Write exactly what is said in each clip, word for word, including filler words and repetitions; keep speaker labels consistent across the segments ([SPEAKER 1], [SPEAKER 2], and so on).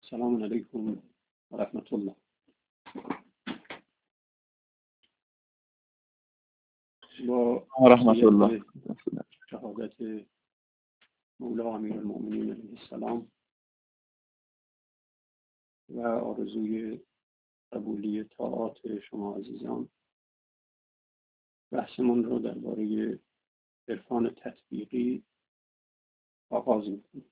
[SPEAKER 1] السلام علیکم و رحمت الله. با
[SPEAKER 2] رحمت الله
[SPEAKER 1] شهادت مولا امیرالمؤمنین علیه السلام و آرزوی قبولی طاعات شما عزیزان، بحثمون رو درباره عرفان تطبیقی آغاز می‌کنیم.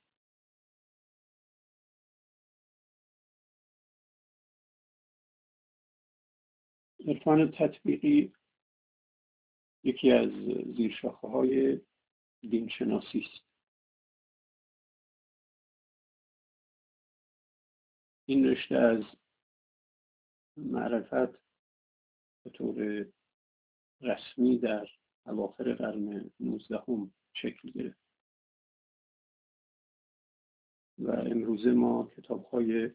[SPEAKER 1] عرفان تطبیقی یکی از زیرشاخه‌های دینشناسی است. این رشته از معرفت به طور رسمی در اواخر قرن نوزدهم شکل گرفت و امروزه ما کتاب‌های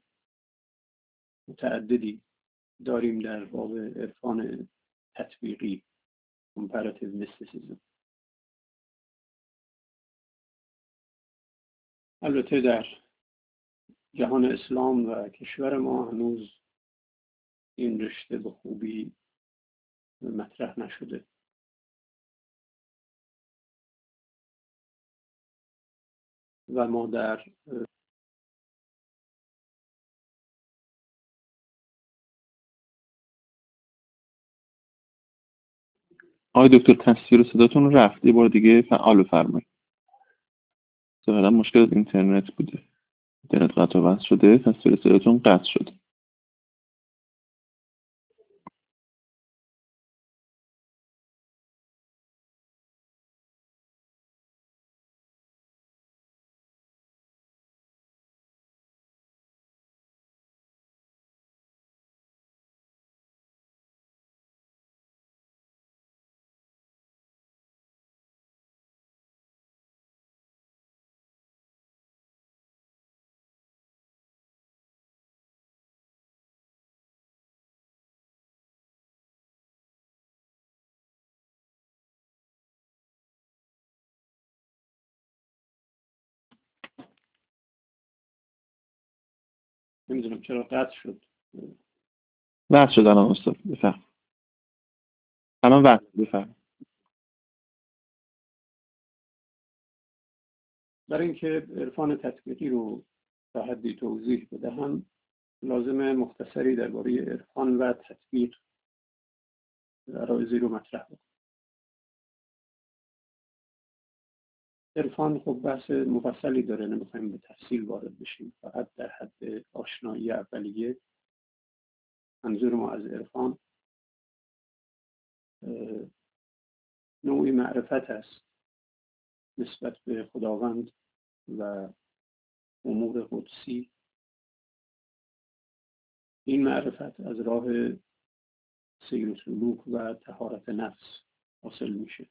[SPEAKER 1] متعددی داریم در باب عرفان تطبیقی comparative mysticism. البته در جهان اسلام و کشور ما هنوز این رشته به خوبی مطرح نشده. و ما در
[SPEAKER 2] آقای دکتر تصویر صداتون رفت، یه بار دیگه فعال فرمایید. ظاهرا مشکل از اینترنت بوده، اینترنت قطع و وصل شده، تصویر صداتون قطع شده.
[SPEAKER 1] نمیدونم چرا قطع شد.
[SPEAKER 2] وقت شد الان استاد بفهم. الان وقت بفهم.
[SPEAKER 1] برای اینکه عرفان تطبیقی رو به حدی توضیح بدهم لازمه مختصری درباره عرفان و تطبیق عرایضی رو مطرح کنم. عرفان خب بحث مفصلی داره، نمیخوایم به تفصیل وارد بشیم، فقط در حد آشنایی اولیه منظور ما از عرفان نوعی معرفت است نسبت به خداوند و امور قدسی. این معرفت از راه سیر و سلوک و طهارت نفس حاصل میشه.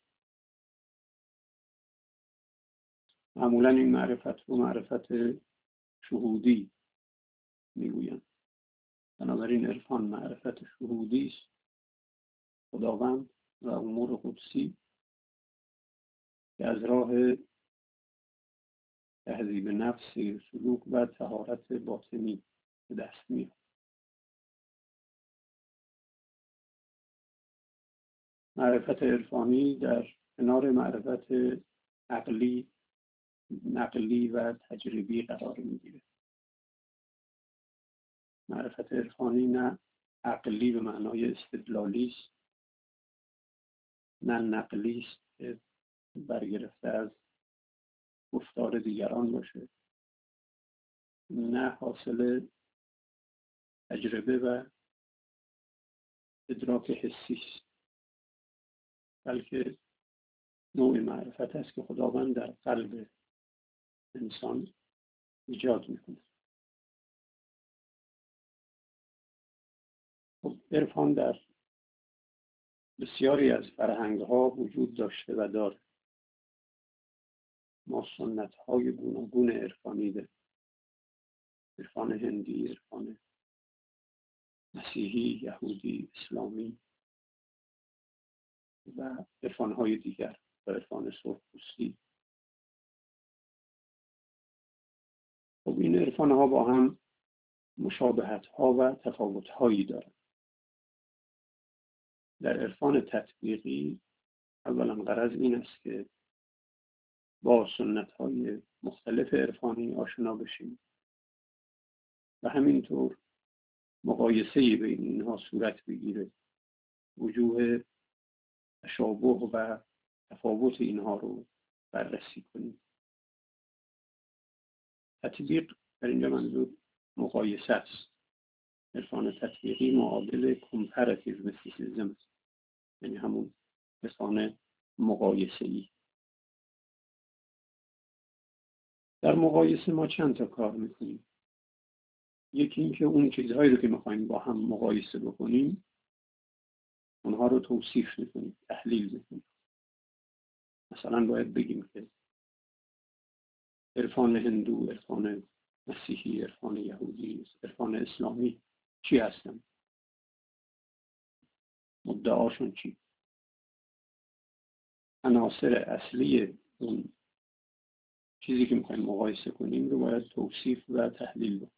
[SPEAKER 1] معمولا این معرفت رو معرفت شهودی میگویند. بنابراین عرفان معرفت شهودی است، خداوند و امور قدسی، که از راه تهذیب نفس، سیر و سلوک و طهارت باطنی به دست میاد. معرفت عرفانی در کنار معرفت عقلی، نقلی و تجربی قرار میگیره. معرفت عرفانی نه عقلی به معنای استدلالی است، نه نقلی است که برگرفته از گفتار دیگران باشه، نه حاصل تجربه و ادراک حسی است، بلکه نوع معرفت است که خداوند در قلب انسان ایجاد میکنه. خب عرفان در بسیاری از فرهنگ‌ها وجود داشته و داره. ما سنت‌های گوناگون عرفانی داریم. عرفان هندی، عرفان مسیحی، یهودی، اسلامی و عرفان‌های دیگر و عرفان سرخپوستی. خب این عرفان‌ها با هم مشابهت ها و تفاوت هایی دارند. در عرفان تطبیقی اولا غرض این است که با سنت های مختلف عرفانی آشنا بشیم و همینطور مقایسه بین اینها صورت بگیره، وجوه تشابه و تفاوت اینها رو بررسی کنیم. تطبیق در اینجا منظور مقایسه است. عرفان تطبیقی معادل کمپراتیو میستیسیزم، یعنی همون عرفان مقایسه‌ای. در مقایسه ما چند تا کار میکنیم. یکی این که اون چیزهایی رو که میخوایم با هم مقایسه بکنیم اونها رو توصیف میکنیم، تحلیل میکنیم. مثلا باید بگیم که عرفان هندو، عرفان مسیحی، عرفان یهودی، عرفان اسلامی چی هستن؟ مدعاشون چی؟ عناصر اصلی اون چیزی که میخوایم مقایسه کنیم رو باید توصیف و تحلیل بکنیم.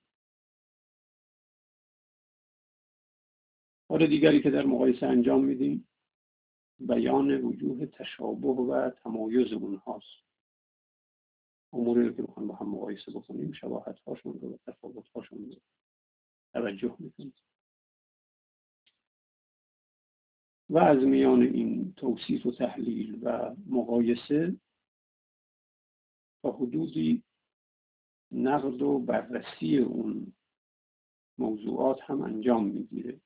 [SPEAKER 1] کار دیگری که در مقایسه انجام میدیم بیان وجوه تشابه و تمایز اونهاست. اموری رو که میخوایم با هم مقایسه بکنیم شباهت هاشون رو و تفاوت هاشون رو توجه میکنیم و از میان این توصیف و تحلیل و مقایسه تا حدودی نقد و بررسی اون موضوعات هم انجام میگیره.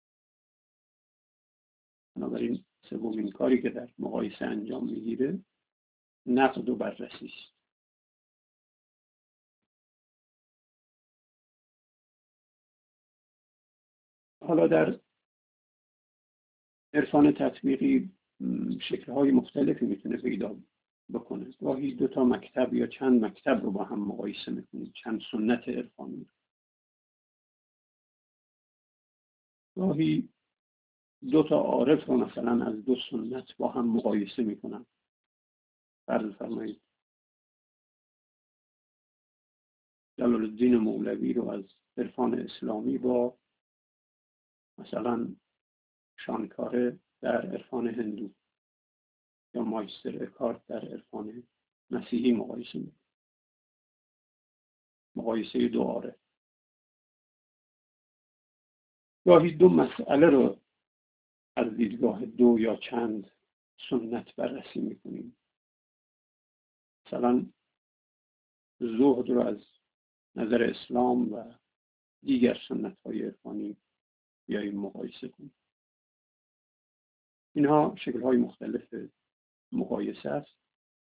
[SPEAKER 1] بنابراین سومین کاری که در مقایسه انجام میگیره نقد و بررسی است. حالا در عرفان تطبیقی شکل‌های مختلفی میتونه پیدا بکنه. گاهی دو تا مکتب یا چند مکتب رو با هم مقایسه میکنید، چند سنت عرفانی. گاهی دو تا عارف رو مثلا از دو سنت با هم مقایسه میکنن. فرض فرمایید جلال الدین مولوی رو از عرفان اسلامی با مثلا شانکاره در عرفان هندو یا مایستر اکارت در عرفان مسیحی مقایسه میکنن. مقایسه دو عارف. گاهی دو مسئله رو از دیدگاه دو یا چند سنت بررسی میکنیم. مثلا زهد رو از نظر اسلام و دیگر سنت های عرفانی بیاییم مقایسه کنیم. اینها شکل های مختلف مقایسه است.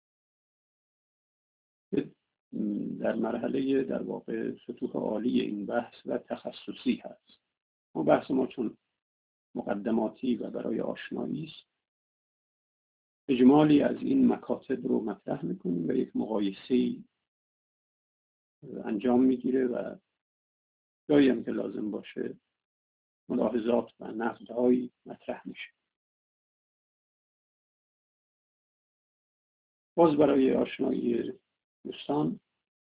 [SPEAKER 1] در مرحله در واقع سطوح عالی این بحث و تخصصی هست. ما بحث ما چون مقدماتی و برای آشنایی است، اجمالی از این مکاتب رو مطرح میکنیم و یک مقایسه‌ای انجام میگیره و جایی هم که لازم باشه ملاحظات و نقدهایی مطرح میشه. باز برای آشنایی دوستان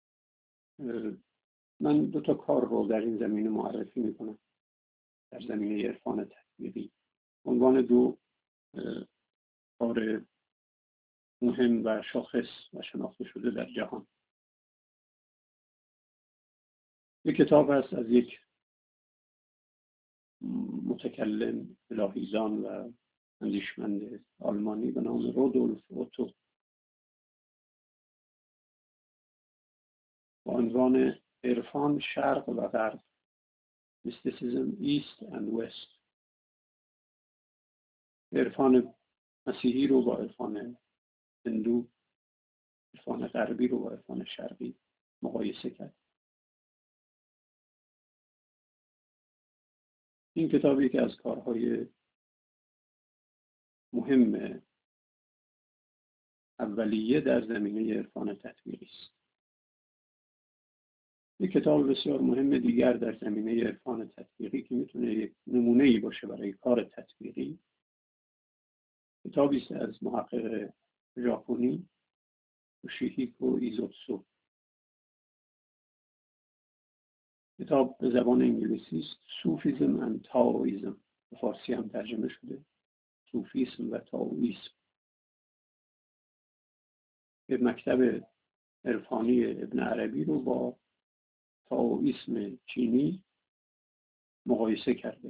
[SPEAKER 1] من دو تا کار رو در این زمینه معرفی میکنم. در زمینه عرفان تطبیقی عنوان دو کار مهم و شاخص و شناخته شده در جهان. یک کتاب هست از یک متکلم الهیزان و اندیشمند آلمانی به نام رودولف اوتو با عنوان عرفان شرق و غرب، Mysticism East and West. عرفان مسیحی رو با عرفان هندو، عرفان غربی رو با عرفان شرقی مقایسه کرد. این کتاب یکی از کارهای مهم اولیه در زمینه عرفان تطبیقی است. یک کتاب بسیار مهم دیگر در زمینه عرفان تطبیقی که میتونه یک نمونه‌ای باشه برای کار تطبیقی، کتابی است از محقق ژاپنی توشیهیکو ایزوتسو. کتاب به زبان انگلیسی است صوفیسم اند تائویسم، به فارسی هم ترجمه شده صوفیسم و تائویسم. به مکتب عرفانی ابن عربی رو با تائویسم چینی مقایسه کرده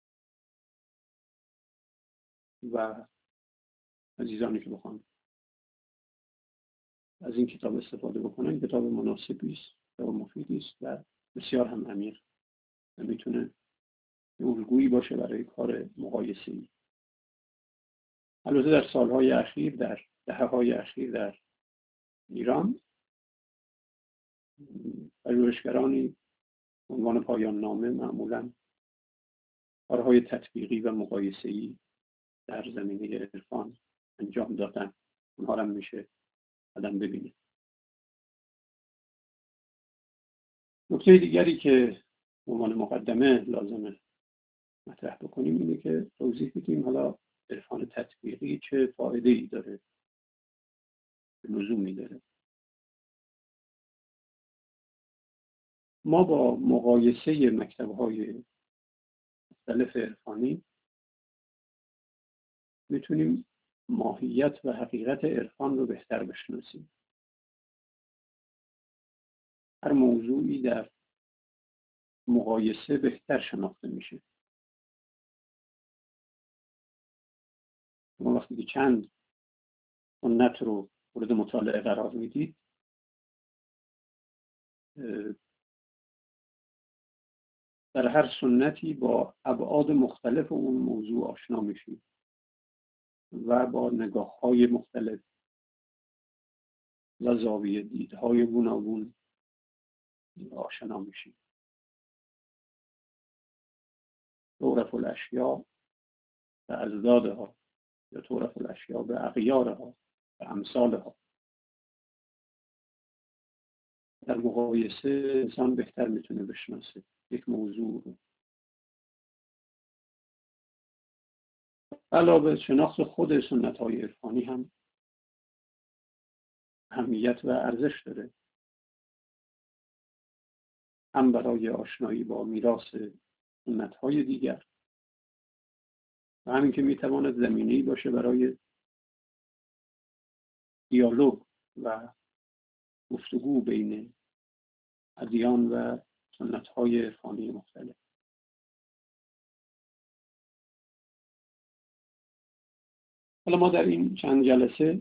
[SPEAKER 1] و عزیزانی که بخوان از این کتاب استفاده بکنن کتاب مناسبی است، کتاب مفیدی است و بسیار هم عمیق و میتونه الگویی باشه برای کار مقایسه‌ای. البته در سالهای اخیر، در دهه‌های اخیر در ایران پژوهشگرانی عنوان پایان نامه معمولاً کارهای تطبیقی و مقایسه‌ای در زمینه عرفان انجام دادن. اونها را میشه آدم ببینه. نکته دیگری که به عنوان مقدمه لازمه مطرح بکنیم اینه که توضیح بدیم حالا عرفان تطبیقی چه فایده‌ای داره، لزومی داره. ما با مقایسه مکتب‌های مختلف عرفانی میتونیم ماهیت و حقیقت عرفان رو بهتر بشناسیم. هر موضوعی در مقایسه بهتر شناخته میشه. شما وقتی که چند سنت رو مورد مطالعه قرار میدید در هر سنتی با ابعاد مختلف اون موضوع آشنا میشید و با نگاه‌های مختلف و زاویه دیدهای گوناگون آشنا میشید. تعرف الاشیاء به ازدادها یا تعرف الاشیاء به اغیارها و امثالها. در مقایسه انسان بهتر میتونه بشناسه یک موضوع رو. علاوه شناخت خود سنت های عرفانی هم اهمیت و ارزش داره، هم برای آشنایی با میراث سنت های دیگر و همین که میتواند زمینه‌ای باشه برای دیالوگ و گفتگو بین ادیان و سنت های عرفانی مختلف. حالا ما در این چند جلسه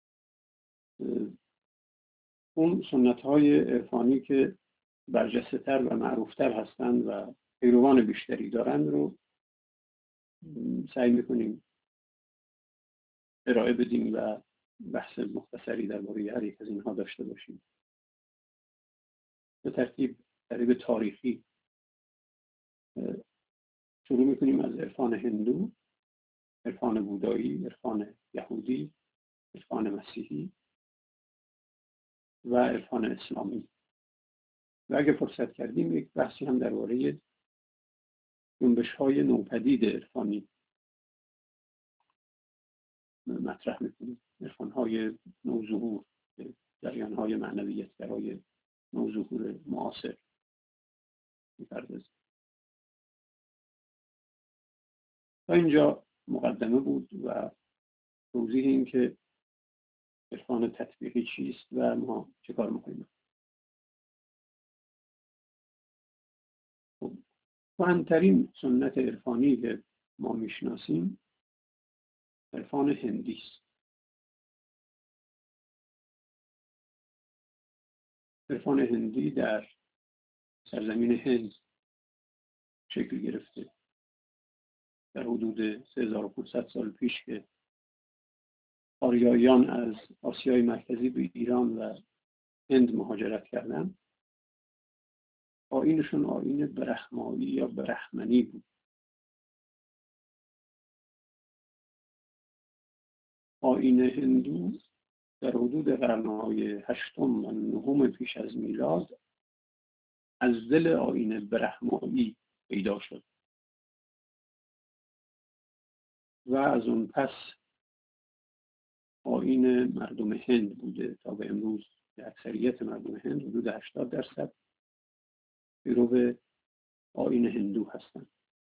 [SPEAKER 1] اون سنت های عرفانی که برجسته تر و معروفتر هستند و پیروان بیشتری دارند رو سعی میکنیم ارائه بدیم و بحث مختصری درباره هر یک از اینها داشته باشیم. به ترتیب ترتیب تاریخی شروع میکنیم از عرفان هندو، عرفان بودایی، عرفان یهودی، عرفان مسیحی و عرفان اسلامی. و اگه فرصت کردیم یک بحثی هم درباره جنبش‌های نوپدید عرفانی مطرح میکنیم. عرفان‌های نوظهور، جریان‌های معنویت‌گرای نوظهور معاصر می‌پردازیم. تا اینجا مقدمه بود و توضیح این که عرفان تطبیقی چیست و ما چه کار میکنیم. مهمترین سنت عرفانی که ما میشناسیم عرفان هندی است. عرفان هندی در سرزمین هند شکل گرفته. در حدود سه هزار و پانصد سال پیش که آریاییان از آسیای مرکزی به ایران و هند مهاجرت کردند، آیینشون آیین برهمایی یا برهمنی بود. آیین هندو در حدود قرنهای هشتم و نهم پیش از میلاد از دل آیین برهمایی پیدا شد و از اون پس آیین مردم هند بوده تا به امروز. اکثریت مردم هند حدود هشتاد درصد پیرو آیین هندو هستن.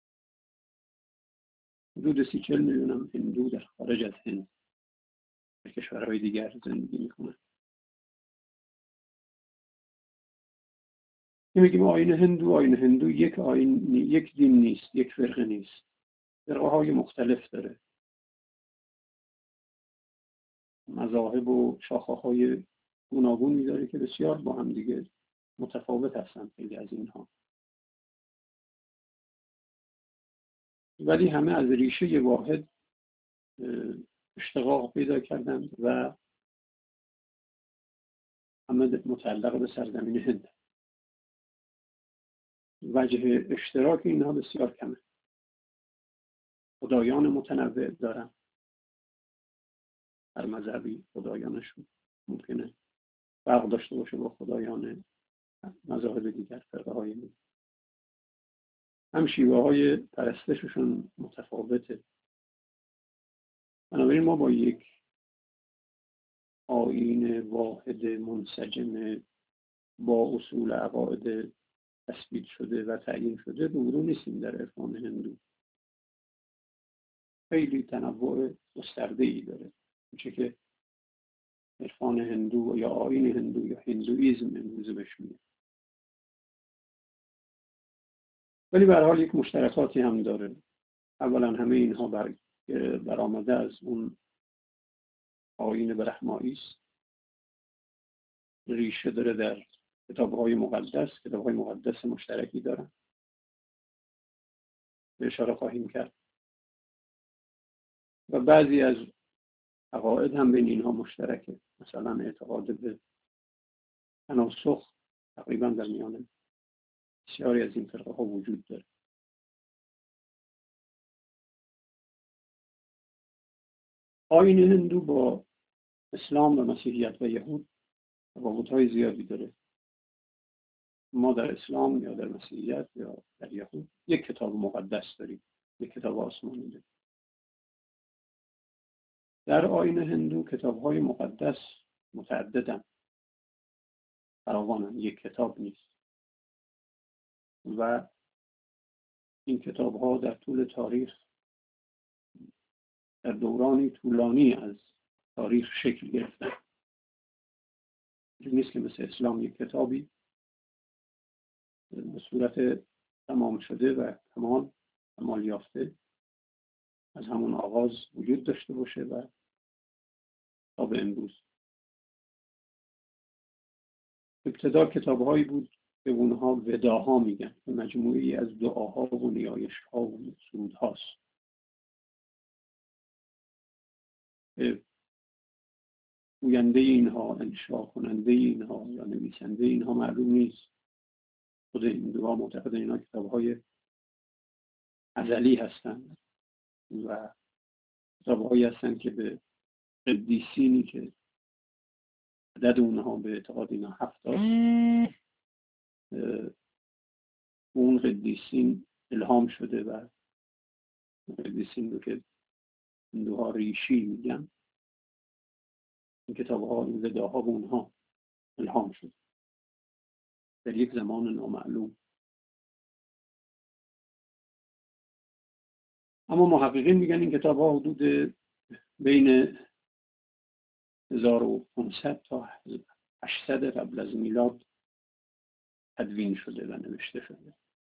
[SPEAKER 1] حدود سی چل میلیون هم هندو در خارج از هند در کشورهای دیگر زندگی میکنن. میگیم آیین هندو، آیین هندو یک آیین، یک دین نیست، یک فرقه نیست، فرقه های مختلف داره، مذاهب و شاخه‌های گوناگونی داره که بسیار با هم دیگه متفاوت هستن خیلی از اینها، ولی همه از ریشه واحد اشتقاق پیدا کردند و همه متعلق به سرزمین هند. وجه اشتراک اینها بسیار کمه. خدایان متنوع دارن، هر مذهبی خدایانشون ممکنه فرق داشته باشه با خدایان مذاهب دیگر، فرقه های دیگر. هم شیوه های پرستششون متفاوته. بنابراین ما با یک آیین واحد منسجم با اصول عقاید تثبیت شده و تعیین شده روبرو نیستیم در عرفان هندو. خیلی تنوع گسترده‌ای داره، چه که عرفان هندو یا آیین هندو یا هندویزم امروزه بهش میگن. ولی به هر حال یک مشترکاتی هم داره. اولا همه اینها بر برآمده از اون آیین برهمایی است، ریشه داره در کتاب‌های مقدس، کتاب‌های مقدس مشترکی دارن، به اشاره خواهیم کرد. و بعضی از عقاید هم بین اینها مشترکه، مثلا اعتقاد به تناسخ تقریبا در میان بسیاری از این فرقه ها وجود داره. آیین هندو با اسلام و مسیحیت و یهود تفاوت‌های زیادی داره. ما در اسلام یا در مسیحیت یا در یهود یک کتاب مقدس داریم، یک کتاب آسمانی داریم. در آیین هندو کتاب‌های مقدس متعددن، فراوانن، یک کتاب نیست. و این کتاب‌ها در طول تاریخ، در دورانی طولانی از تاریخ شکل گرفتن. نیست که مثل اسلام یک کتابی به صورت تمام شده و کمال کمال یافته از همون آغاز وجود داشته باشه و تا به امروز. ابتدا کتاب‌هایی بود که اونها وداها میگن، مجموعی از دعاها و نیایش‌ها و سرودهاست. گوینده اینها، انشا کننده اینها یا نویسنده اینها معلوم نیست. خود این دعا معتقد اینها کتاب‌های ازلی هستند و کتاب‌هایی هستند که به قدیسینی که عدد اونها به اعتقاد اینا هفتاد، اون قدیسین الهام شده و قدیسین رو که هندوها ریشی میگن، این کتاب‌ها، این وداها به اونها الهام شد در یک زمان نامعلوم. اما محققین میگن این کتاب‌ها حدود بین هزار و پانصد تا هشتصد قبل از میلاد تدوین شده و نوشته شده.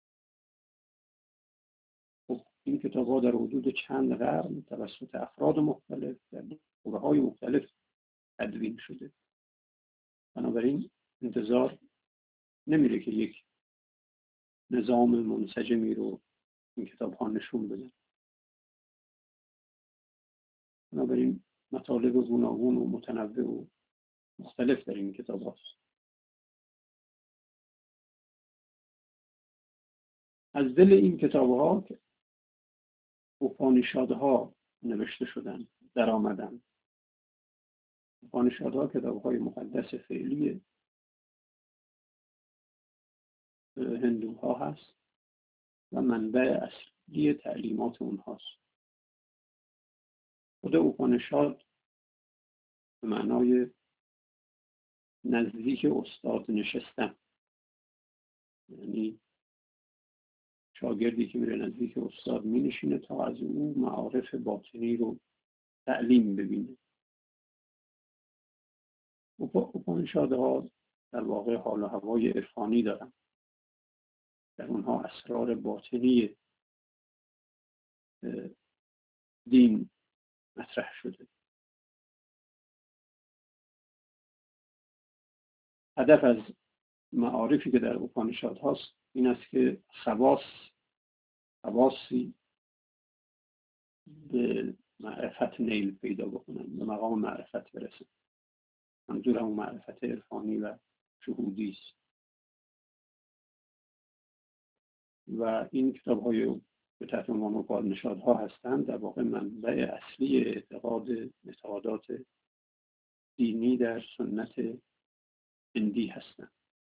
[SPEAKER 1] خب این کتاب‌ها در حدود چند قرن توسط افراد مختلف در دوره‌های مختلف تدوین شده. بنابراین انتظار نمیره که یک نظام منسجمی رو این کتاب‌ها نشون بدن. بنابراین مطالب گوناگون و متنوع و مختلف در این کتاب هاست. از دل این کتاب ها که اوپانیشادها نوشته شدن، در آمدن. اوپانیشادها کتاب های مقدس فعلی هندوها هست و منبع اصلی تعلیمات اونهاست. خود اوپانیشاد به معنای نزدیک استاد نشستن یعنی شاگردی که میره نزدیک استاد مینشینه تا از او معارف باطنی رو تعلیم ببینه. اپانیشادها در واقع حال و هوای عرفانی دارن، در اونها اسرار باطنی دین مطرح شده. هدف از معارفی که در اپانیشاد هاست این است که خواص خواصی به معرفت نیل پیدا بکنن، به مقام معرفت برسن. منظور همون معرفت عرفانی و شهودی است. و این کتاب های به تحت عنوان اپانیشادها هستند در واقع منبع اصلی اعتقاد اعتقادات دینی در سنت هندی هستند.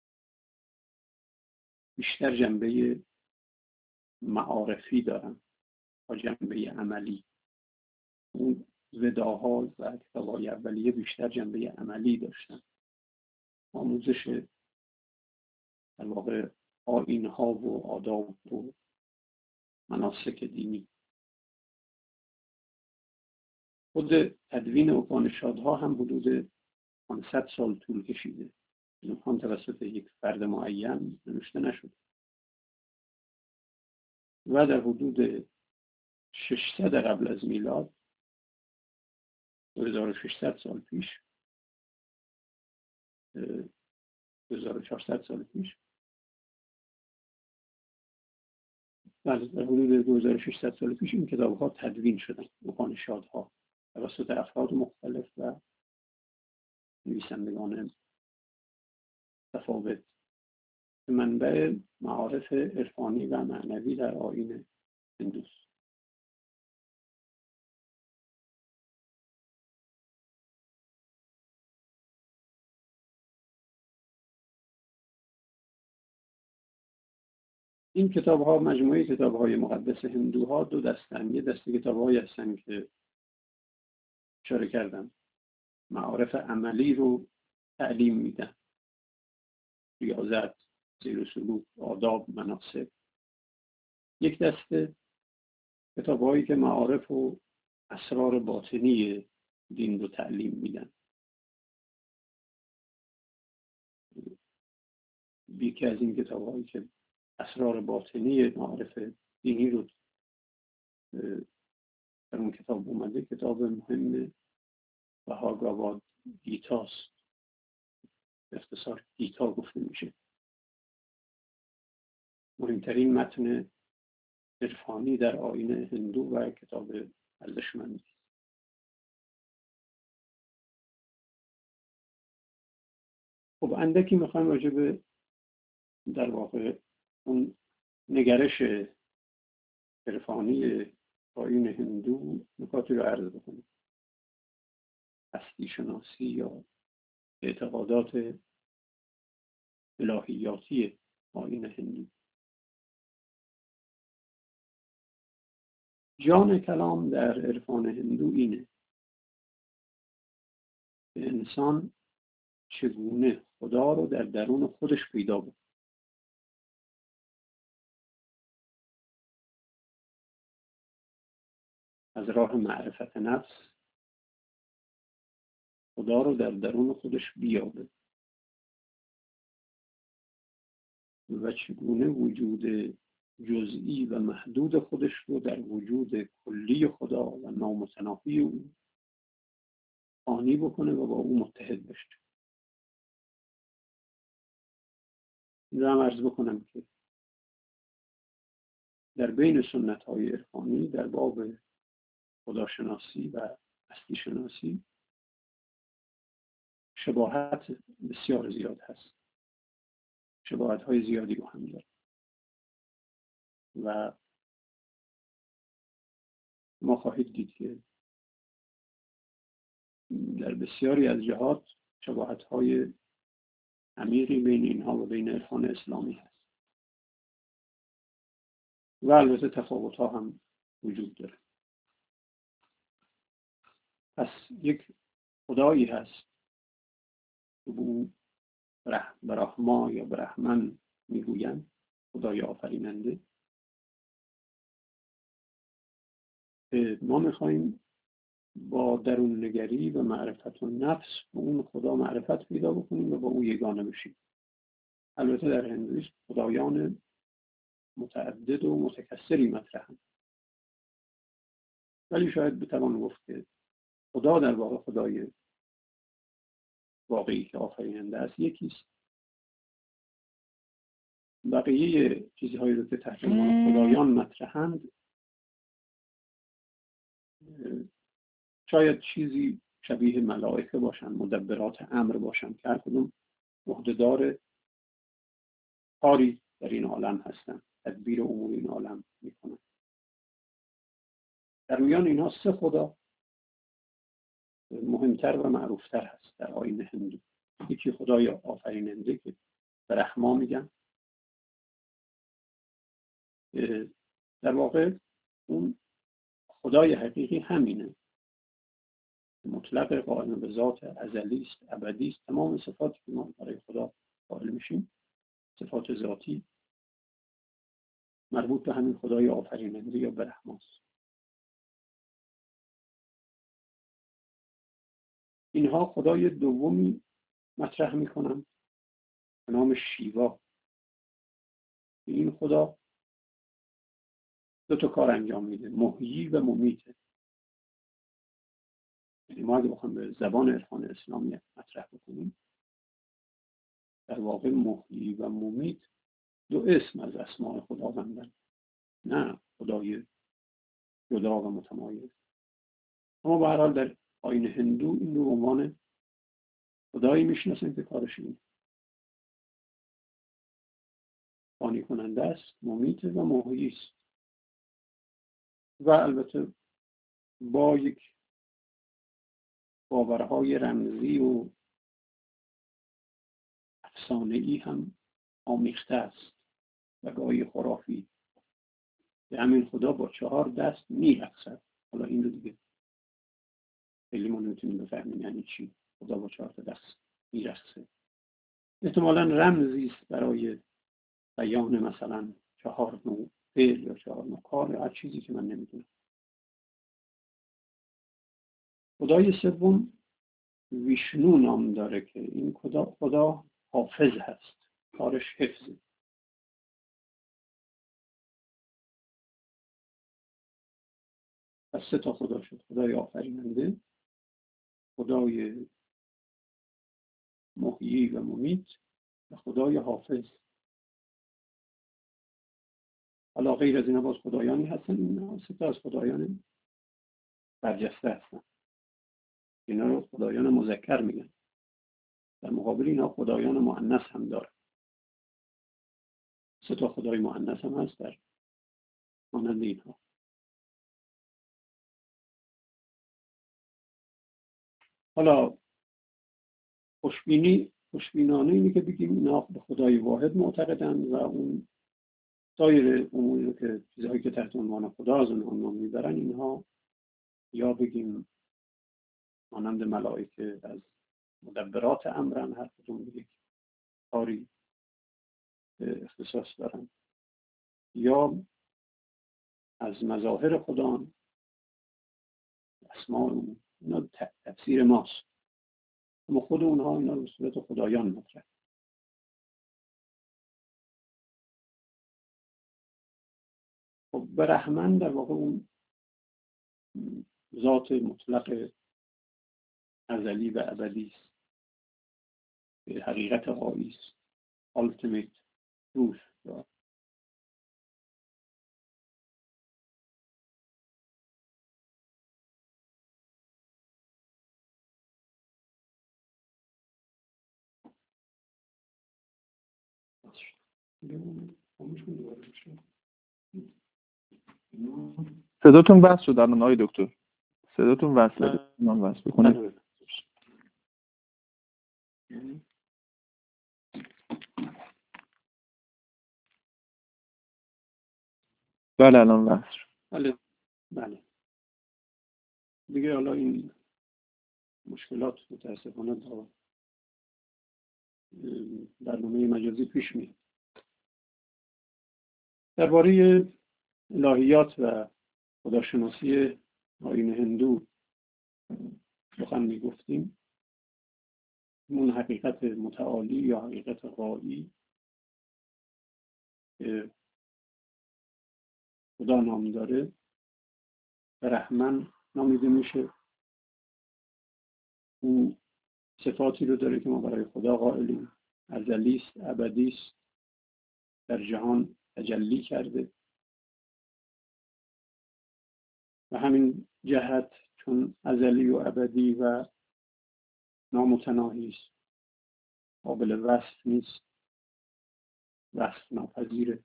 [SPEAKER 1] بیشتر جنبه معارفی دارن تا جنبه عملی. اون وداها و کتاب‌های اولیه بیشتر جنبه عملی داشتن، آموزش در واقع آیین‌ها و آداب و مناسک دینی. خود تدوین اپانیشادها هم حدود پانصد سال طول کشیده. اینها توسط یک فرد معین نوشته نشد و در حدود ششصد قبل از میلاد، دو هزار و ششصد سال پیش، دو هزار و چهارصد سال پیش، در حدود دو هزار و ششصد سال پیش این کتاب‌ها تدوین شدن، اپانیشادها، توسط افراد مختلف و نویسندگان متفاوت. منبع معارف عرفانی و معنوی در آیین هندوست. این کتاب ها، مجموعه کتاب های مقدس هندوها دو دستن. یه دسته کتاب هایی هستن که اشاره کردم معارف عملی رو تعلیم میدن، ریاضت، سیر و سلوک، آداب، مناسک. یک دسته کتاب هایی که معارف و اسرار باطنی دین رو تعلیم میدن. یکی از این کتاب هایی که اسرار باطنی معارف دینی رو در اون کتاب اومده، کتاب مهم بهاگاواد گیتاست. به اختصار گیتا گفته میشه. مهمترین متن عرفانی در آیین هندو و کتاب ارزشمندی. خب اندکی میخوایم راجع به در واقع اون نگرش عرفانی آیین هندو نکاتی رو عرض بکنیم. هستی شناسی یا اعتقادات الهیاتی آیین هندو. جان کلام در عرفان هندو اینه که انسان چگونه خدا رو در درون خودش پیدا بکنه. از راه معرفت نفس خدا رو در درون خودش بیابه و چگونه وجود جزئی و محدود خودش رو در وجود کلی خدا و نامتناهی او فانی بکنه و با او متحد بشه. این رو هم عرض بکنم که در بین سنت های عرفانی در باب خداشناسی و هستی شناسی شباهت بسیار زیاد هست. شباهت های زیادی رو هم داره و ما خواهید دید که در بسیاری از جهات شباهت های عمیقی بین اینها و بین عرفان اسلامی هست و البته تفاوت ها هم وجود داره. پس یک خدایی هست که او برحما یا برحمن میگویند، خدای آفریننده. ما میخوایم با درون نگری و معرفت و نفس به اون خدا معرفت پیدا بکنیم و با او یگانه بشیم. البته در هندویسم خدایان متعدد و متکثری مطرحند، ولی شاید بتوان گفت که خدا در واقع خدای واقعی که آفریننده است یکیست. بقیه چیزهایی رو که تحت عنوان خدایان مطرحند شاید چیزی شبیه ملائکه باشن، مدبرات امر باشن که هر کدوم عهده‌دار کاری در این عالم هستن، تدبیر امور این عالم میکنن. در میان اینها سه خدا مهمتر و معروفتر هست در آیین هندو. یکی خدای آفریننده که برحما میگن، در واقع اون خدای حقیقی همینه، مطلق قائم به ذات، ازلی است، ابدی است. تمام صفاتی که ما برای خدا قائل میشیم صفات ذاتی مربوط به همین خدای آفریننده یا برحماست. اینها خدای دومی مطرح میکنن به نام شیوا. این خدا دو تا کار انجام میده، محیی و ممیت. یعنی ما اگه بخوام به زبان عرفان اسلامی مطرح بکنیم، در واقع محیی و ممیت دو اسم از اسماء خداوندن، نه خدای جدا و متمایز. اما به هر حال در آیین هندو این رو به عنوان خدایی میشناسن که کارش اینه، فانی کننده است، ممیت و محیی است. و البته با یک باورهای رمزی و افسانه‌ای هم آمیخته است و گاهی خرافی. به همین خدا با چهار دست میرقصد. حالا این رو دیگه خیلی ما نمیتونیم بفهمیم یعنی چی خدا با چهار دست میرقصه. احتمالاً رمزی است برای بیان مثلا چهار نوع فعل یا چهار نوع کار یا هر چیزی که من نمیدونم. خدای سوم ویشنو نام داره که این خدا خدا حافظ هست، کارش حفظه. پس سه تا خدا شد، خدای آفریننده، خدای محیی و ممیت و خدای حافظ. حالا غیر از اینا باز خدایانی هستن، اینا سه تا از خدایان برجسته هستن. اینا رو خدایان مذکر میگن. در مقابل اینا خدایان مؤنث هم داره. سه تا خدای مؤنث هم هست در مانند اینها. حالا خوشبینی خوشبینانه اینه که بگیم اینا به خدای واحد معتقدن و اون سایر اموری رو که چیزهایی که تحت عنوان خدا از اونها نام میبرن اینها یا بگیم مانند ملائکه از مدبرات امرن، هر کدوم به یک کاری اختصاص دارن، یا از مظاهر خدا اسماء اون. اینا تفسیر ماست، اما خود اونها اینا به صورت خدایان مطرح. خب برحمن در واقع اون ذات مطلق ازلی و ابدی است، حقیقت غایی است، ultimate truth.
[SPEAKER 2] صداتون وصل شد الان آقای دکتر، صداتون وصله، من وصل بکنید. بله الان وصل شد.
[SPEAKER 1] بله بله دیگه. حالا این مشکلات متاسفانه تا برنامه مجازی پیش میاد. درباره الهیات و خداشناسی آیین هندو سخن میگفتیم. اون حقیقت متعالی یا حقیقت غایی که خدا نام داره برحمن نامیده میشه. اون صفاتی رو داره که ما برای خدا قائلیم. ازلی است، ابدی است، در جهان تجلی کرده. و همین جهت چون ازلی و ابدی و نامتناهی است، قابل وصف نیست، وصف ناپذیره.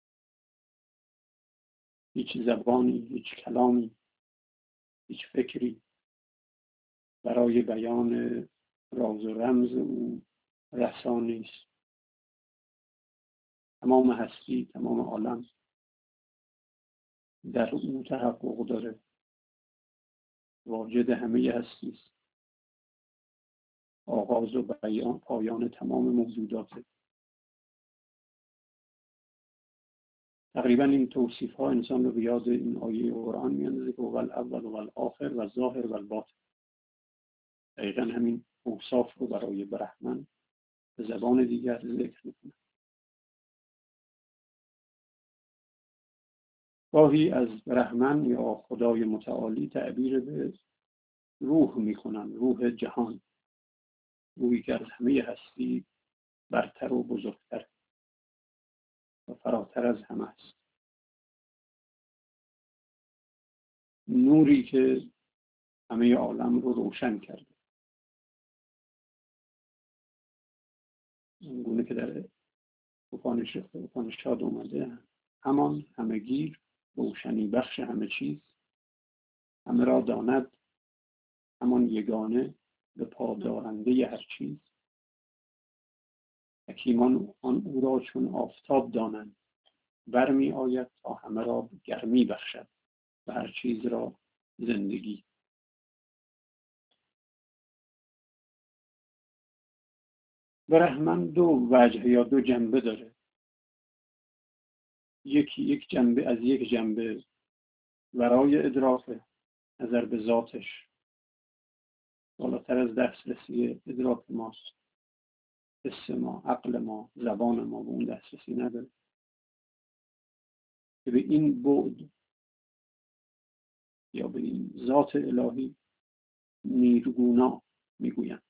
[SPEAKER 1] هیچ زبانی، هیچ کلامی، هیچ فکری برای بیان راز و رمز او رسا نیست. تمام هستی، تمام عالم در او تحقق داره. واجد همه هستی است. آغاز و بیان پایان تمام موجودات. تقریبا این توصیف ها انسان رو به یاد این آیه قرآن میاندازه که اول اول و الاخر و ظاهر و الباطن. دقیقا همین اوصاف رو برای برحمن به زبان دیگر ذکر میکنه. گاهی از برحمن یا خدای متعالی تعبیر به روح میکنن، روح جهان، روحی که از همه هستی برتر و بزرگتر و فراتر از همه است. نوری که همه عالم رو روشن کرده. اونگونه که در اپانیشاد اومده، همان همگیر روشنی بخش همه چیز، همه را داند همان یگانه به پادارنده هر چیز. حکیمان آن او را چون آفتاب دانند، برمی آید تا همه را گرمی بخشد و هر چیز را زندگی. برحمن دو وجه یا دو جنبه داره. یکی یک جنبه از یک جنبه ورای ادراک، نظر به ذاتش بالاتر از دسترسی ادراک ماست. حس ما، عقل ما، زبان ما به اون دسترسی نداره که به این بعد یا به این ذات الهی نیرگونا میگویند.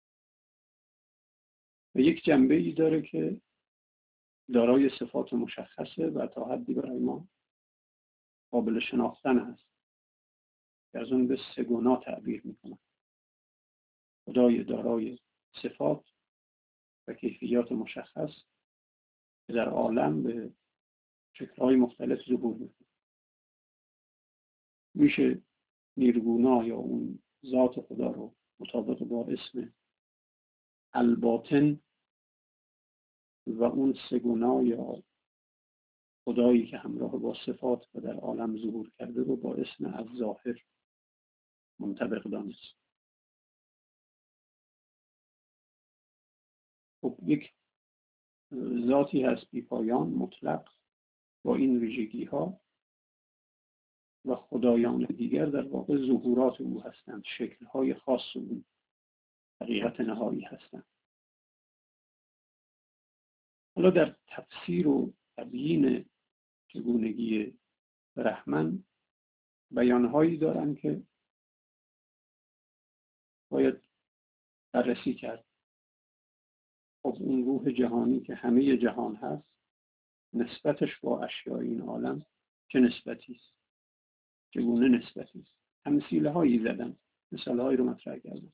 [SPEAKER 1] و یک جنبه ای داره که دارای صفات مشخصه و تا حدی برای ما قابل شناختن هست که از اون به سگونا تعبیر میکنن. خدای دارای صفات و کیفیات مشخص که در عالم به شکل‌های مختلف ظهور میکنه. میشه نیرگونا یا اون ذات خدا رو مطابق با اسم الباطن و اون سگونا یا خدایی که همراه با صفات و در عالم ظهور کرده رو با اسم الظاهر منطبق دانست. خب یک ذاتی هست بی پایان مطلق با این ویژگی ها و خدایان دیگر در واقع ظهورات او هستند، شکل های خاص او حقیقت نهایی هستند. حالا در تفسیر و تبیین چگونگی برحمن بیانهایی دارند که باید بررسی کرد. خب اون روح جهانی که همه جهان هست، نسبتش با اشیاء این عالم چه نسبتی است؟ چگونه نسبتی است؟ تمثیله هایی زدن، مثال هایی رو مطرح کردن.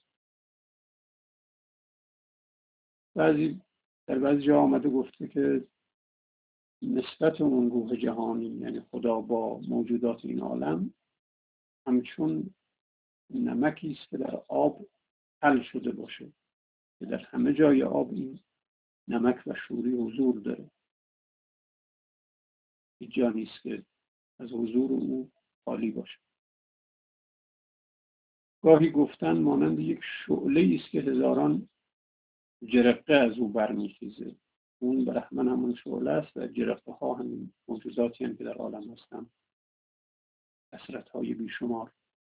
[SPEAKER 1] بعضی در بعضی جا آمده گفته که نسبت اون روح جهانی یعنی خدا با موجودات این عالم همچون نمکی است که در آب حل شده باشه، که در همه جای آب این نمک و شوری حضور داره. هیچ جا نیست که از حضور او خالی باشه. گاهی گفتن مانند یک شعله است که هزاران جرقه از او برمیخیزه. اون برحمن همون شعله است و جرقه ها همین موجوداتی هم که در عالم هستن، کثرت های بیشمار.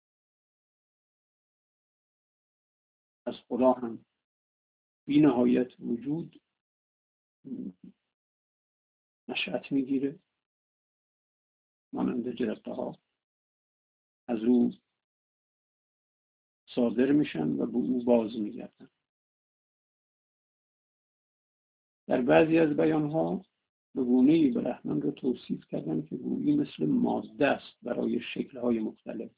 [SPEAKER 1] از خدا هم بی نهایت وجود نشأت میگیره، مانند جرقه ها از او صادر میشن و به او باز میگردن. در بعضی از بیان ها به گونه‌ای برحمن رو توصیف کردن که گویی مثل ماده است برای شکل‌های مختلف،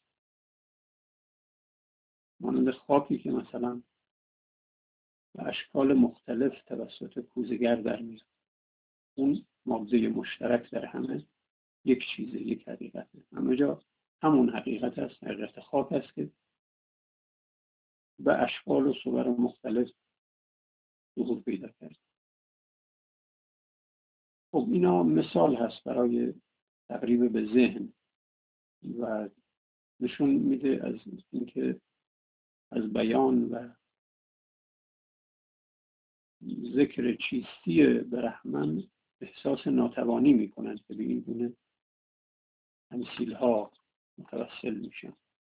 [SPEAKER 1] مانند خاکی که مثلا به اشکال مختلف توسط کوزه‌گر در میاد. اون ماده مشترک در همه یک چیزه، یک حقیقته. همه جا همون حقیقت است، حقیقت خاک است که به اشکال و صور مختلف ظهور پیدا کرد. خب اینا مثال هست برای تقریب به ذهن و نشون میده از اینکه از بیان و ذکر چیستی برحمن احساس ناتوانی میکنند که به این گونه تمثیل ها متوسل میشن.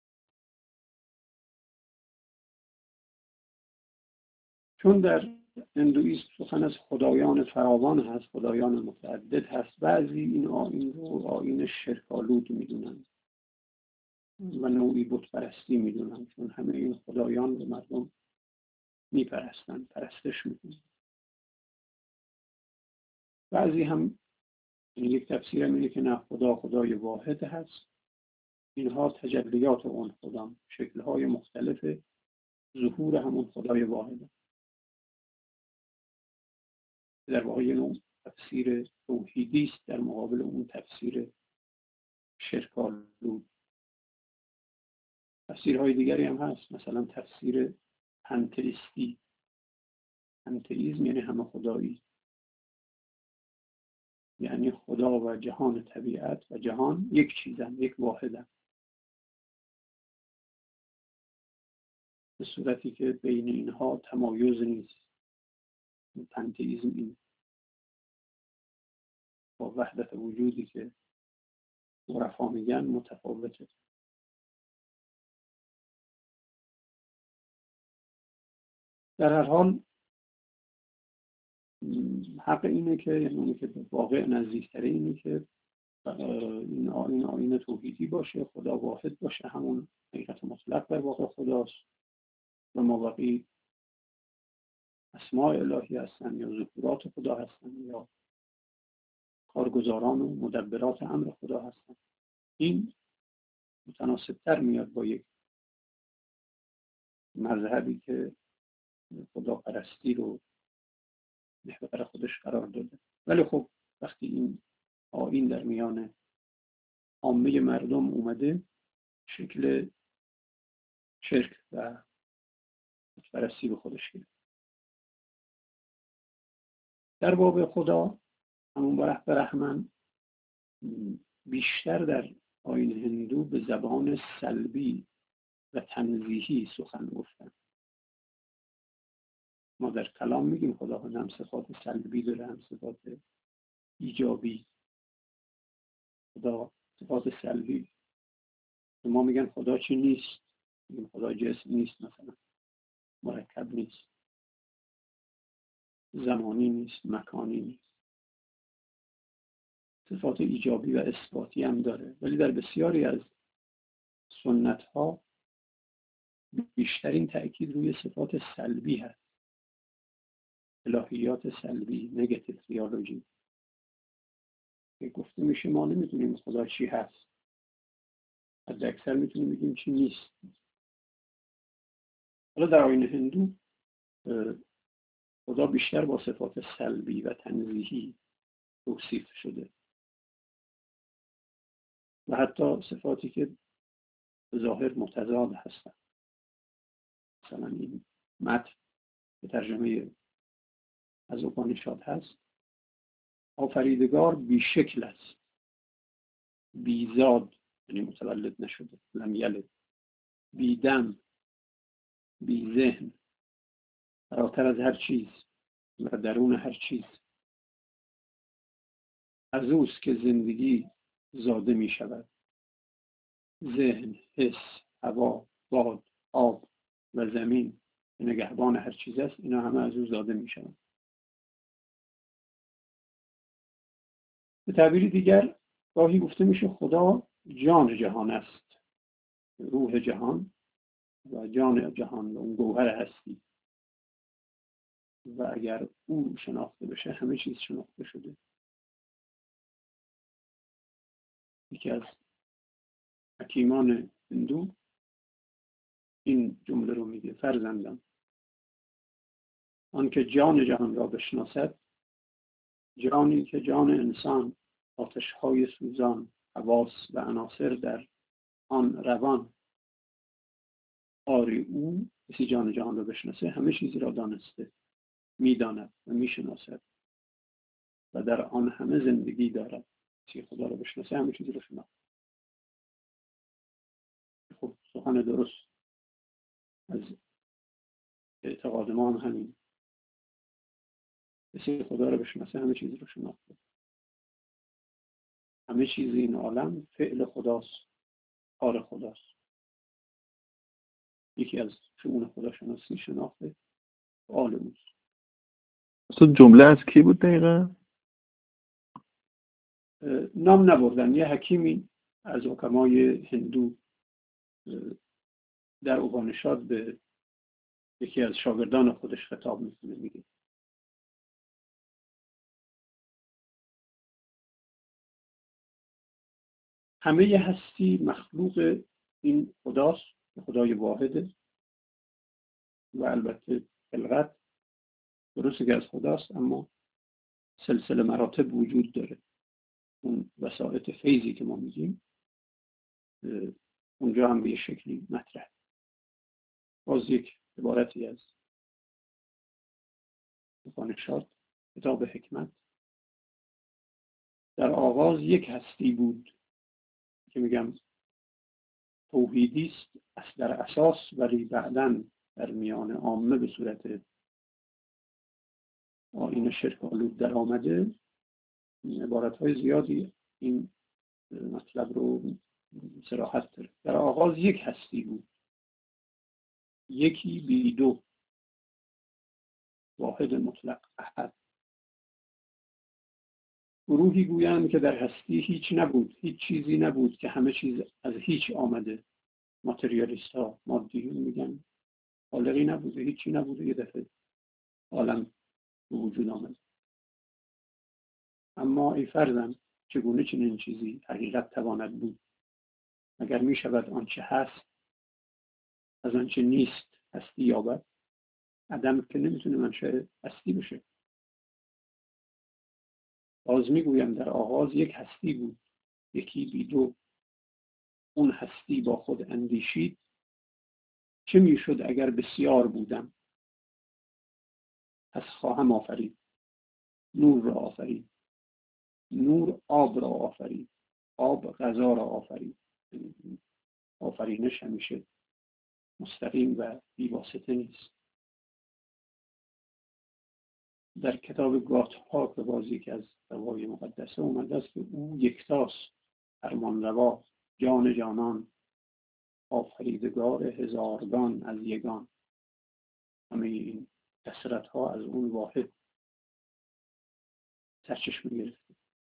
[SPEAKER 1] چون در هندویسم سخن از خدایان فراوان هست، خدایان متعدد هست، بعضی این آیین رو آیین شرک‌آلود میدونن و نوعی بت پرستی میدونن، چون همه این خدایان رو مردم میپرستن، پرستش میکنن. بعضی هم یک تفسیر اینه که نه، خدا خدای واحد هست، اینها تجلیات اون خدا، شکل‌های مختلف ظهور همون خدای واحد. در واقع اون تفسیر توحیدی است در مقابل اون تفسیر شرک‌آلود. تفسیرهای دیگری هم هست، مثلا تفسیر پنتئیستی. پنتئیسم یعنی همه خدایی، یعنی خدا و جهان طبیعت و جهان یک چیزن، یک واحدن، به صورتی که بین اینها تمایز نیست. پنتئیسم این با وحدت وجودی که عرفا میگن متفاوته. در هر حال حق اینه که یعنی که به واقع نزدیکتره اینه که این آیین آیین توحیدی باشه، خدا واحد باشه، همون حقیقت مطلق در واقع خداست و مابقی اسماء الهی هستن یا ظهورات خدا هستن یا کارگزاران و مدبرات امر خدا هستن. این متناسبتر میاد با یک مذهبی که خدا پرستی رو محور خودش قرار داده. ولی خب وقتی این آیین در میان عامه مردم اومده، شکل شرک و پرستی به خودش گرفت. در باب خدا همون برحمن بیشتر در آیین هندو به زبان سلبی و تنزیهی سخن گفتن. ما در کلام میگیم خدا هم صفات سلبی داره هم صفات ایجابی. خدا صفات سلبی، ما میگن خدا چی نیست، میگن خدا جسم نیست، مثلا مرکب نیست، زمانی نیست، مکانی نیست. صفات ایجابی و اثباتی هم داره، ولی در بسیاری از سنت ها بیشترین تأکید روی صفات سلبی هست. الهیات سلبی، نگاتیو تئولوژی، که گفته میشه ما نمیتونیم خدا چی هست، از اکثر میتونیم بگیم چی نیست. حالا در آیین هندو خدا بیشتر با صفات سلبی و تنزیهی توصیف شده و حتی صفاتی که به ظاهر متضاد هستن. مثلا این متن به ترجمه از اوپانیشاد هست: آفریدگار بی شکل است، بی زاد یعنی متولد نشده، لم یلد، بی دم، بی ذهن، فراتر از هر چیز و درون هر چیز. از اوست که زندگی زاده می شود. ذهن، حس، هوا، باد، آب و زمین نگهبان هر چیز است، اینا همه از او زاده می شوند. به تعبیر دیگر گاهی گفته میشه خدا جان جهان است، روح جهان و جان جهان و اون گوهر هستی، و اگر او شناخته بشه همه چیز شناخته شده. یکی از حکیمان هندو این جمله رو میگه: فرزندم، آن که جان جهان را بشناسد، جانی که جان انسان، آتش‌های سوزان، حواس و عناصر در آن روان، آری او کسی جان جهان را بشناسه همه چیزی را دانسته، میداند و میشناسد و در آن همه زندگی دارد. کسی خدا را بشناسه همه چیزی را شناخت. خب سخن درست از اعتقاد ما هم همین. کسی خدا را بشناسه همه چیزی را شناخته. همه چیز این عالم فعل خداست، کار خداست. یکی از شؤون خداشناسی شناخته آل اوست.
[SPEAKER 2] اصلا جمله از کی بود دقیقا؟
[SPEAKER 1] نام نبردن. یه حکیمی از حکمای هندو در اوپانیشاد به یکی از شاگردان خودش خطاب میکنه، میگه همه هستی مخلوق این خداست، خدای واحده، و البته خلقت درسته که از خداست، اما سلسله مراتب وجود داره. اون وسائط فیضی که ما میگیم اونجا هم به یه شکلی مطرح. باز یک عبارتی از اوپانیشاد، کتاب حکمت: در آغاز یک هستی بود که میگم توحیدی است در اساس، ولی بعداً در میان عامه به صورت آیین شرک آلود در آمده. عبارت‌های زیادی این مطلب رو صراحت داره. در آغاز یک هستی بود، یکی بی دو، واحد مطلق احد. گروهی گویند که در هستی هیچ نبود، هیچ چیزی نبود که همه چیز از هیچ آمده. ماتریالیست ها، مادیون میگن خالقی نبوده، هیچی نبوده، یه دفعه عالم به وجود آمد. اما ای فرزند، چگونه چنین چیزی حقیقت تواند بود؟ مگر می شود آنچه هست از آنچه نیست هستی یابد؟ عدم که نمیتونه منشأ هستی بشه. باز میگویم در آغاز یک هستی بود، یکی بی دو. اون هستی با خود اندیشید: چه میشد اگر بسیار بودم؟ پس خواهم آفرید. نور را آفرید، نور آب را آفرید، آب غذا را آفرید. آفرینش همیشه مستقیم و بی‌واسطه نیست. در کتاب گاتها که باز یکی از روای مقدسه اومده است که او یکتاست، فرمانروا، جان جانان، آفریدگار هزارگان از یگان. همه این کثرت ها از اون واحد سرچشمه گرفته.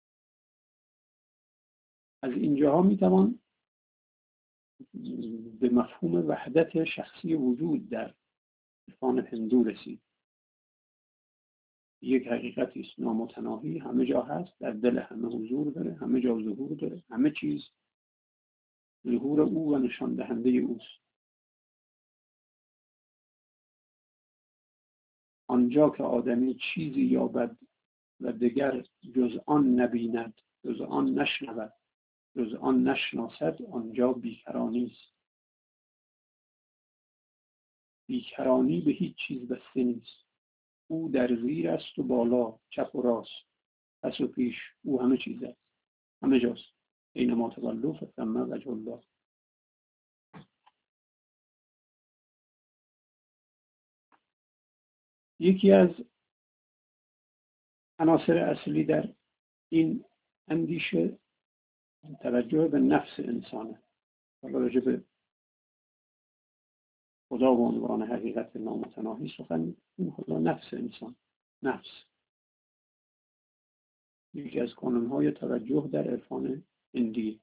[SPEAKER 1] از اینجاها میتوان به مفهوم وحدت شخصی وجود در عرفان هندو رسید. یک حقیقتی است نامتناهی، همه جا هست، در دل همه حضور داره، همه جا ظهور داره، همه چیز ظهور او و نشان دهنده اوست. آنجا که آدمی چیزی یابد و دیگر جز آن نبیند، جز آن نشنود، جز آن نشناسد، آنجا بیکرانی است. بیکرانی به هیچ چیز بسته نیست. او در زیر است و بالا، چپ و راست، پس و پیش، او همه چیز است، همه جاست. اینما تولوا فثم وجه الله. یکی از عناصر اصلی در این اندیشه توجه به نفس انسانه. حالا راجع به خدا به عنوان حقیقت نامتناهی سخن، این خدا نفس انسان، نفس یکی از کانون‌های توجه در عرفان هندی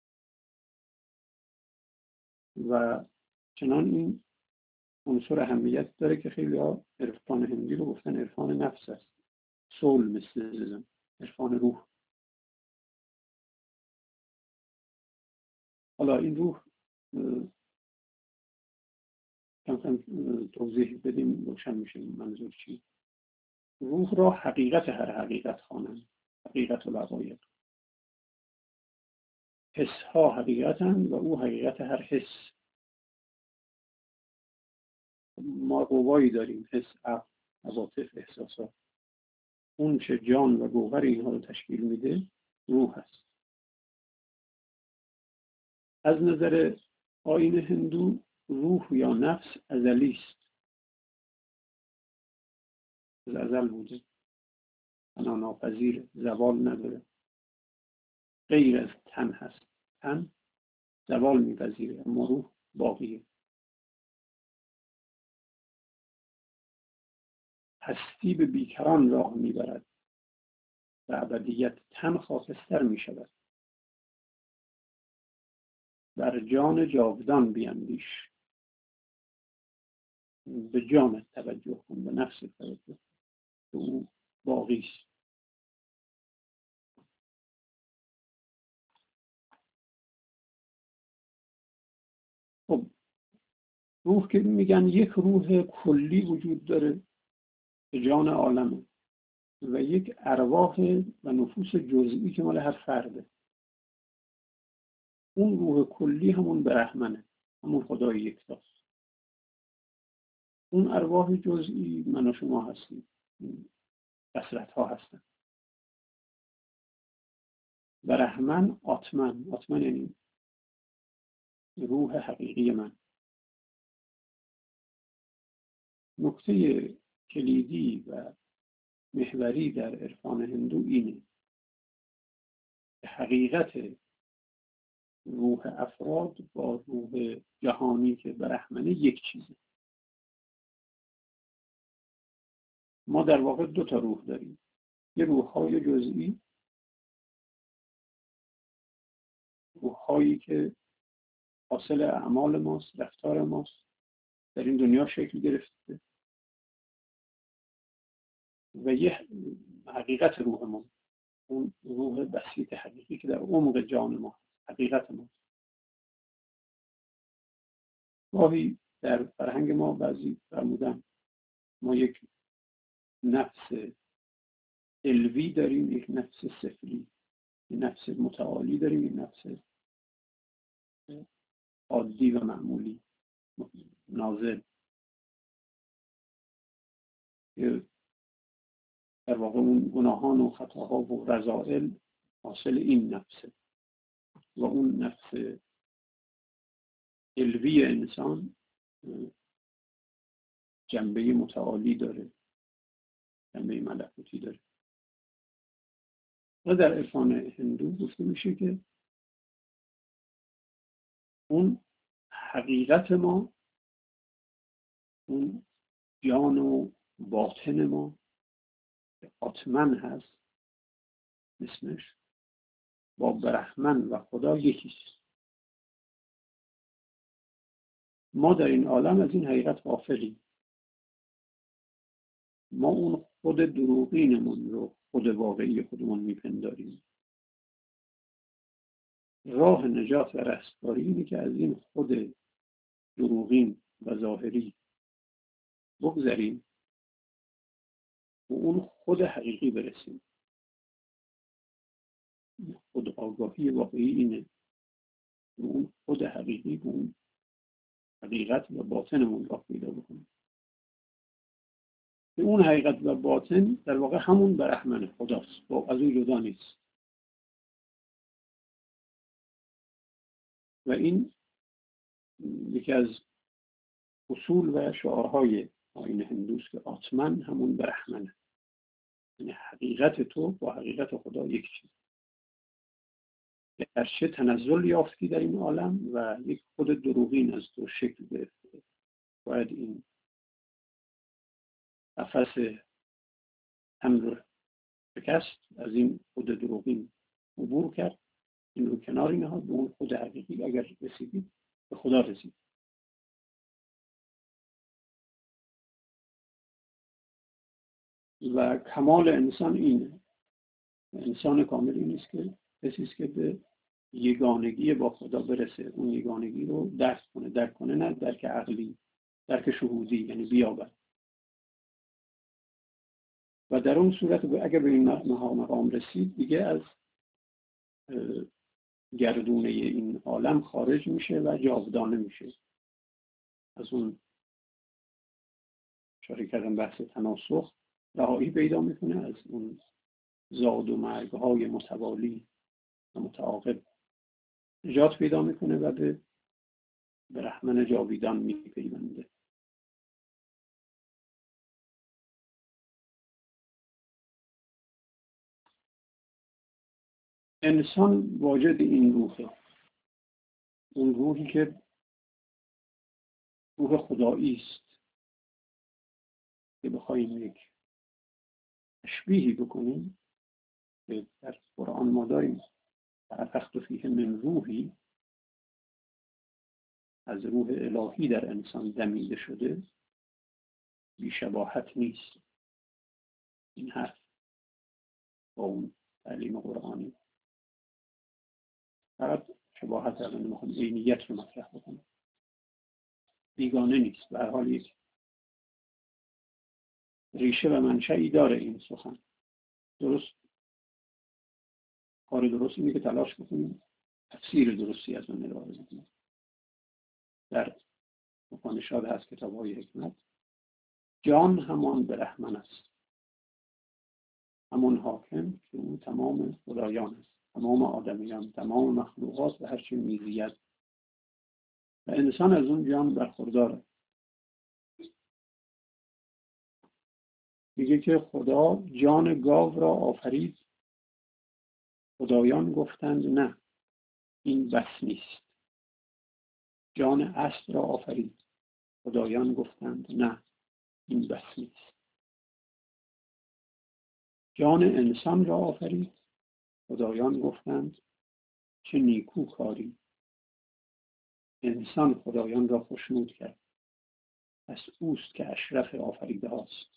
[SPEAKER 1] و چنان این عنصر اهمیت داره که خیلی ها عرفان هندی رو گفتن عرفان نفس است، سول میستیسیزم، عرفان روح. حالا این روح کم کم توضیح بدیم روشن میشه منظور چی. روح را حقیقت هر حقیقت خوانند، حقیقت الحقایق. حس ها حقیقتند و او حقیقت هر حس. ما قوایی داریم، حس، عقل، عواطف، احساسات. اون چه جان و گوهر اینها رو تشکیل میده روح است. از نظر آیین هندو روح یا نفس ازلی است، از ازل بوده، فنا ناپذیر، زوال نداره، غیر از تن هست. تن زوال میپذیره اما روح باقیه. هستی به بیکران راه میبرد و ابدیت تن خاکستر میشود. بر جان جاودان بیندیش، به جان توجه کن، به نفس توجه کن، به او باقی است. خب روح که میگن یک روح کلی وجود داره به جان عالمه و یک ارواح و نفوس جزئی که مال هر فرده. اون روح کلی همون برهمنه، همون خدای یکتاست. اون ارواح جزئی من و شما هستیم، کثرت ها هستن. برهمن آتمن، آتمن یعنی روح حقیقی من. نکته کلیدی و محوری در عرفان هندو اینه که حقیقت روح افراد با روح جهانی که برهمنه یک چیزه. ما در واقع دو تا روح داریم، یه روح‌های جزئی، روح‌هایی که حاصل اعمال ماست، رفتار ماست، در این دنیا شکل گرفته، و یه حقیقت روح ما، اون روح بسیط حقیقی که در عمق جان ما، حقیقت ما. گاهی در فرهنگ ما بعضی فرمودن ما یک نفس علوی داریم، یک نفس سفلی، یک نفس متعالی داریم، یک نفس عادی و معمولی نازل. در واقع اون گناهان و خطاها و رذائل حاصل این نفسه و اون نفس علوی انسان جنبه متعالی داره، جنبه ملکوتی داره. و در عرفان هندو گفته میشه که اون حقیقت ما، اون جان و باطن ما آتمن هست اسمش، با برهمن و خدا یکیست. ما در این عالم از این حقیقت غافلیم. ما اون خود دروغینمون رو خود واقعی خودمون میپنداریم. راه نجات و رستگاری اینه که از این خود دروغین و ظاهری بگذریم و اون خود حقیقی برسیم. خود آگاهی واقعی اینه، و اون خود حقیقی و اون حقیقت و باطنمون راه پیدا بکنیم. که اون حقیقت و باطن در واقع همون برهمن خداست، با از اون جدا نیست. و این یکی از اصول و شعارهای آیین هندوست که آتمن همون برهمنه، یعنی حقیقت تو با حقیقت خدا یک چیز. گرچه تنزل یافتی در این عالم و یک خود دروغین از تو شکل گرفته، باید این قفس حمل شکست، از این خود دروغین عبور کرد، این رو کناری نهاد، به اون خود حقیقی اگر رسیدید به خدا رسید. و کمال انسان اینه، انسان کامل این است که کسی است که به یگانگی با خدا برسه، اون یگانگی رو درک کنه، درک کنه نه درک عقلی، درک شهودی، یعنی بیابد. و در اون صورت اگر به این مقام رسید دیگه از گردونه این عالم خارج میشه و جاودانه میشه. از اون اشاره کردم بحث تناسخ رهایی پیدا میکنه، از اون زاد و مرگ های متوالی و متعاقب نجات پیدا میکنه و به برهمن جاویدان میپیونده. انسان واجد این روحه، اون روحی که روح خدایی است که بخوایم یک تشبیهی بکنیم که در قرآن ما داریم فنفخت فیه من روحی، از روح الهی در انسان دمیده شده، بی‌شباهت نیست این حرف با اون تعلیم قرآنی. فقط شباهت الان میخوام عینیت رو مطرح بکنم، بیگانه نیست. به هر حال یک ریشه و منشأی داره این سخن. درست کار درست اینه که تلاش بکنیم تفسیر درستی از اون ارائه بدیم. در اپانیشاد هست کتاب‌های حکمت، جان همان برهمن است، همون حاکم که اون تمام خدایان است، تمام آدمیان، تمام مخلوقات و هرچی میزید و انسان از اون جان برخورداره. میگه که خدا جان گاو را آفرید، خدایان گفتند نه این بس نیست. جان اسب را آفرید، خدایان گفتند نه این بس نیست. جان انسان را آفرید، خدایان گفتند چه نیکو کاری. انسان خدایان را خوشنود کرد، پس اوست که اشرف آفریده هاست.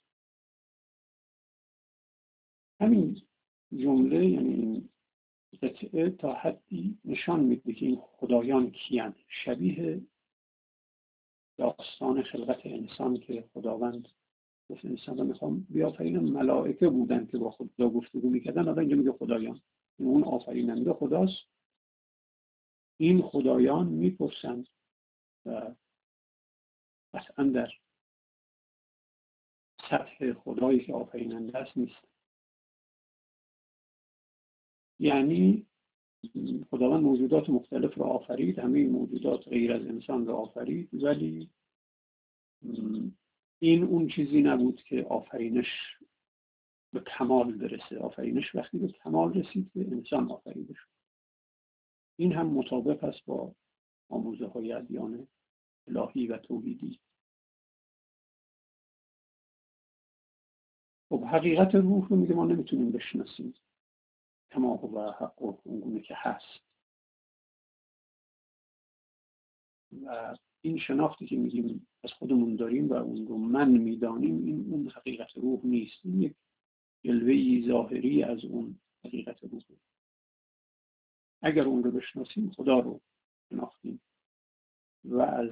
[SPEAKER 1] همین جمله، یعنی این قطعه تا حدی نشان میده که این خدایان کیان. شبیه داستان خلقت انسان که خداوند گفت انسان را میخوام بیافرینم، ملائکه بودن که با خدا گفتگو میکردن، آدم اینجا میگه خدایان، اون آفریننده خداست. این خدایان میپرسند و قطعا در سطح خدایی که آفریننده است نیست. یعنی خداوند موجودات مختلف را آفرید، همه این موجودات غیر از انسان را آفرید، ولی این اون چیزی نبود که آفرینش به کمال برسه. آفرینش وقتی به کمال رسید که انسان آفریده شد. این هم مطابق است با آموزه های ادیان الهی و توحیدی. خب حقیقت روح رو میگه ما نمیتونیم بشناسیم کما هو حق و اونگونه که هست. و این شناختی که میگیم از خودمون داریم و اون رو من میدانیم، این اون حقیقت روح نیست. این یک جلوه‌ای ظاهری از اون حقیقت روح. اگر اون رو بشناسیم خدا رو شناختیم و از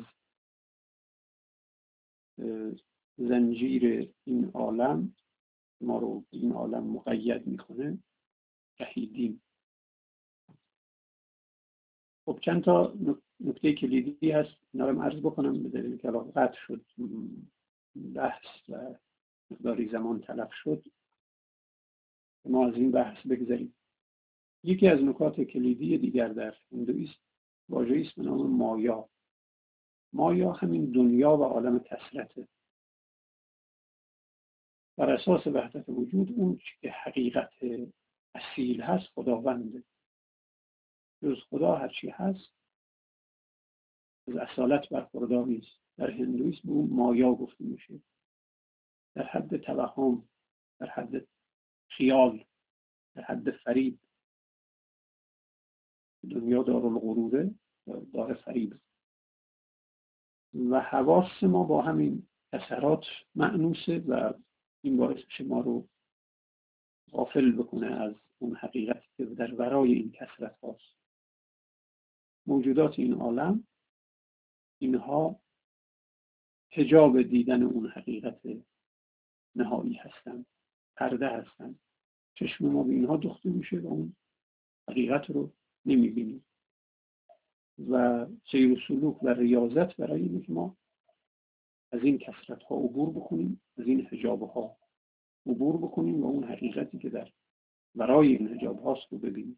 [SPEAKER 1] زنجیر این عالم ما رو این عالم مقید میکنه رهیدیم. خب چند تا نکته کلیدی هست، اینا رو عرض بکنم به دلیل که الان قطع شد بحث و مقداری زمان تلف شد، ما از این بحث بگذاریم. یکی از نکات کلیدی دیگر در هندویسم واژه‌ای است به نام مایا. مایا همین دنیا و عالم کثرته. بر اساس وحدت وجود اون که حقیقت اصیل هست خداونده. جز خدا هرچی هست از اصالت برخوردار نیست. در هندویسم به اون مایا گفته میشه، در حد توهم، در حد خیال، در حد فریب. دنیا دارالغروره، دار فریب. و حواس ما با همین اثرات مأنوسه و این باعث میشه ما رو غافل بکنه از اون حقیقتی که در ورای این کثرت هاست. موجودات این عالم، اینها حجاب دیدن اون حقیقت نهایی هستن، پرده هستن. چشم ما به اینها دوخته میشه و اون حقیقت رو نمیبینیم. و سیر و سلوک و ریاضت برای اینه که ما از این کثرت ها عبور بکنیم، از این حجاب ها عبور بکنیم و اون حقیقتی که در ورای این حجاب هاست رو ببینیم.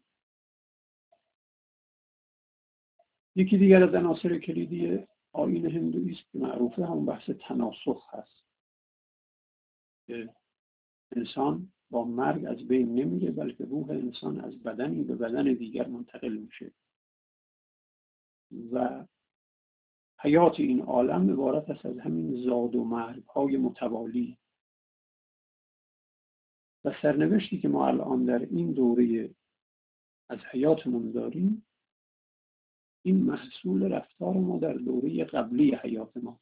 [SPEAKER 1] یکی دیگر از عناصر کلیدی آیین هندویسم که معروفه همون بحث تناسخ هست. انسان با مرگ از بین نمیره، بلکه روح انسان از بدنی به بدن دیگر منتقل میشه و حیات این عالم عبارت است از همین زاد و مرگ های متوالی. و سرنوشتی که ما الان در این دوره از حیاتمون داریم، این محصول رفتار ما در دوره قبلی حیات ما.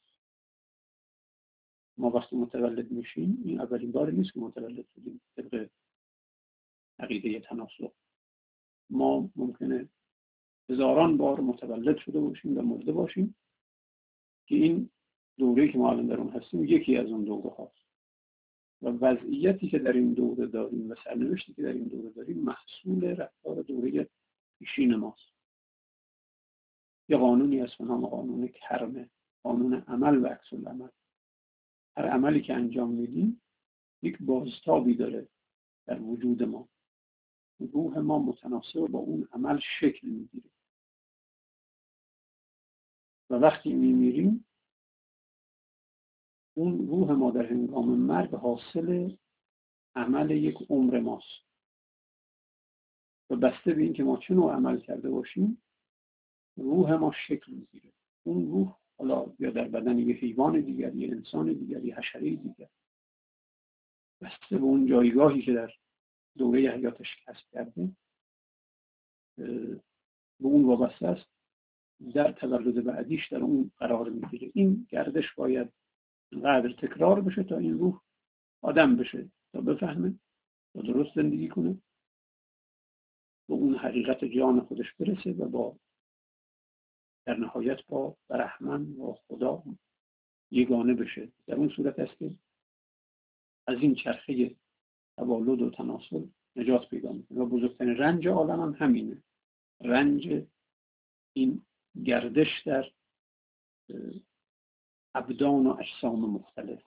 [SPEAKER 1] ما وقتی متولد میشیم، این اولین بار نیست که متولد شدیم طبق عقیده تناسخ. ما ممکنه هزاران بار متولد شده باشیم و مرده باشیم که این دوره‌ای که ما الان در اون هستیم یکی از اون دوره هاست. و وضعیتی که در این دوره داریم و سرنوشتی که در این دوره داریم محصول رفتار دوره پیشین ماست. یه قانونی هست به نام قانون کرمه، قانون عمل و عکس العمل. هر عملی که انجام میدیم یک بازتابی داره در وجود ما. روح ما متناسب با اون عمل شکل میگیره و وقتی میمیریم اون روح ما در هنگام مرگ حاصل عمل یک عمر ماست و بسته به این که ما چه نوع عمل کرده باشیم روح ما شکل میگیره. اون روح حالا یا در بدن یه حیوان دیگر، یه انسان دیگر، یه حشره دیگر، بسته به اون جایگاهی که در دوره حیاتش کسب کرده به اون وابسته است، در تولد بعدیش در اون قرار میگیره. این گردش باید قدر تکرار بشه تا این روح آدم بشه، تا بفهمه، تا درست زندگی کنه، به اون حقیقت جان خودش برسه و با در نهایت با برحمن و خدا یگانه بشه. در اون صورت است که از این چرخه تولد و تناسل نجات پیدا میکنه. و بزرگترین رنج عالم هم همینه، رنج این گردش در ابدان و اجسام مختلف.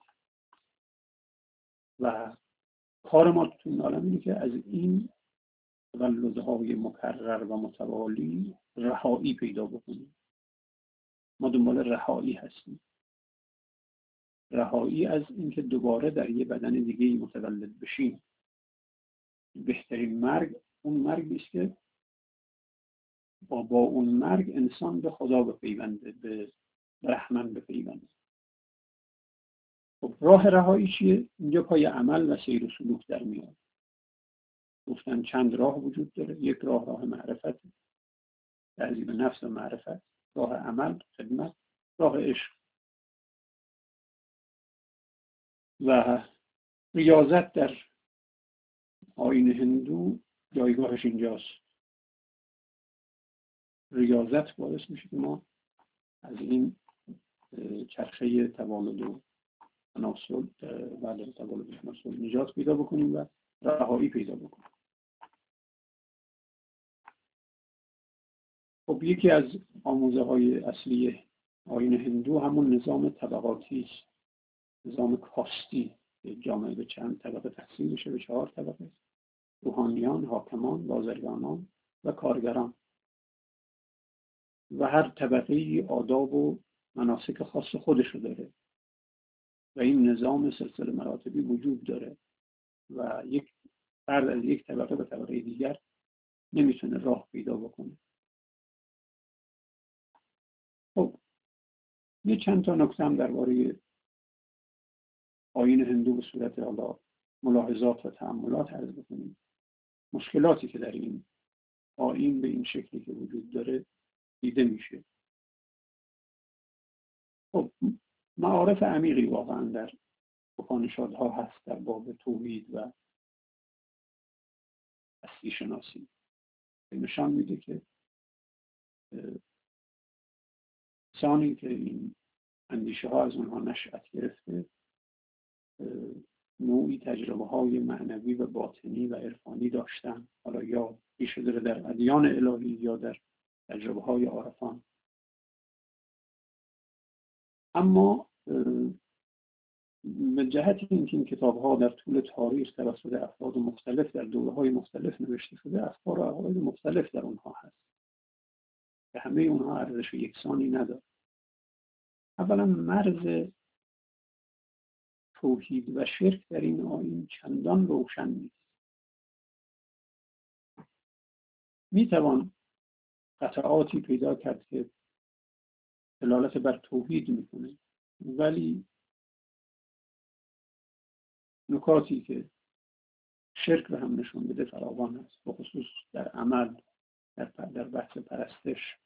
[SPEAKER 1] و کار ما تو این عالم اینه که از این تولدهای مکرر و متوالی رهایی پیدا بکنیم. ما دنبال رهایی هستیم، رهایی از اینکه دوباره در یه بدن دیگه متولد بشیم. بهترین مرگ اون مرگی است که با, با اون مرگ انسان به خدا بپیونده، به رحمان بپیونده. خب راه رهایی چیه؟ اینجا پای عمل و سیر و سلوک در میاد. گفتن چند راه وجود داره. یک راه راه معرفت، تهذیب نفس و معرفت، راه عمل، خدمت، راه عشق. و ریاضت در آیین هندو جایگاهش اینجاست. ریاضت باعث میشه که ما از این چرخه توالد و تناسل بعد توالد و تناسل نجات پیدا بکنیم و رهایی پیدا بکنیم. خب یکی از آموزه های اصلی آیین هندو همون نظام طبقاتی است، نظام کاستی. جامعه به چند طبقه تقسیم میشه، به چهار طبقه: روحانیان، حاکمان، بازرگانان و کارگران. و هر طبقه آداب و مناسک خاص خودش رو داره و این نظام سلسله مراتبی وجود داره و یک فرد از یک طبقه به طبقه دیگر نمیتونه راه پیدا بکنه. یه چند تا نکته هم درباره آیین هندو به صورت حالا ملاحظات و تأملات عرض بکنیم. مشکلاتی که در این آیین به این شکلی که وجود داره دیده میشه. خب معارف عمیقی واقعا در اپانیشادها هست در باب توحید و هستی شناسی. نشان میده که انسانی که این اندیشه ها از اونها نشأت گرفته نوعی تجربه های معنوی و باطنی و عرفانی داشتن، حالا یا ریشه داره در ادیان الهی یا در تجربه های عارفان. اما به جهت اینکه این کتاب ها در طول تاریخ توسط افراد مختلف در دوره های مختلف نوشته شده، افکار و عقاید مختلف در اونها هست که همه اونها ارزش یکسانی نداره. اولا مرز توحید و شرک در این آیین چندان روشن نیست. میتوان قطعاتی پیدا کرد که دلالت بر توحید میکنه، ولی نکاتی که شرک به هم نشون بده فراوان است، به خصوص در عمل، در در بحث پرستش.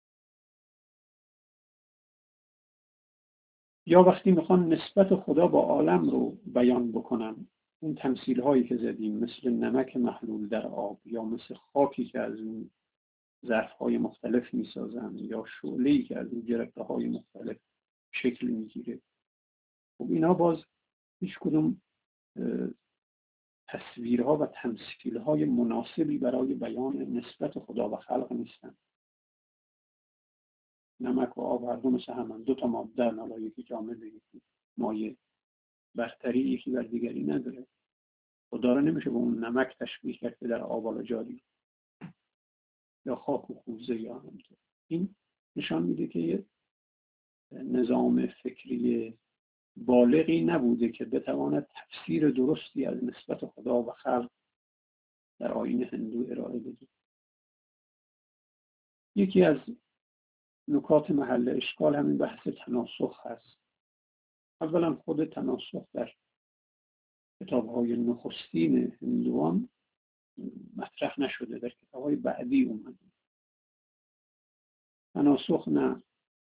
[SPEAKER 1] یا وقتی میخوان نسبت خدا با عالم رو بیان بکنن، اون تمثیل هایی که زدیم مثل نمک محلول در آب یا مثل خاکی که از اون ظرف های مختلف میسازن یا شعله‌ای که از اون جرقه های مختلف شکل میگیره، خب اینا باز هیچ کدوم تصویرها و تمثیلهای مناسبی برای بیان نسبت خدا و خلق نیستن. نمک و آب هر دو مثل هم دو تا ماده، حالا یکی جامد یکی مایع، برتری یکی بر دیگری نداره. خدا رو نمیشه با اون نمک تشبیه کرد که در آب جاری یا خاک و خوزه یا همینطور. این نشان میده که نظام فکری بالغی نبوده که بتواند تفسیر درستی از نسبت خدا و خلق در آیین هندو ارائه بده. یکی از نکات محل اشکال همین بحث تناسخ هست. اولا خود تناسخ در کتاب‌های نخستین هندوان مطرح نشده، در کتاب‌های بعدی اومده. تناسخ نه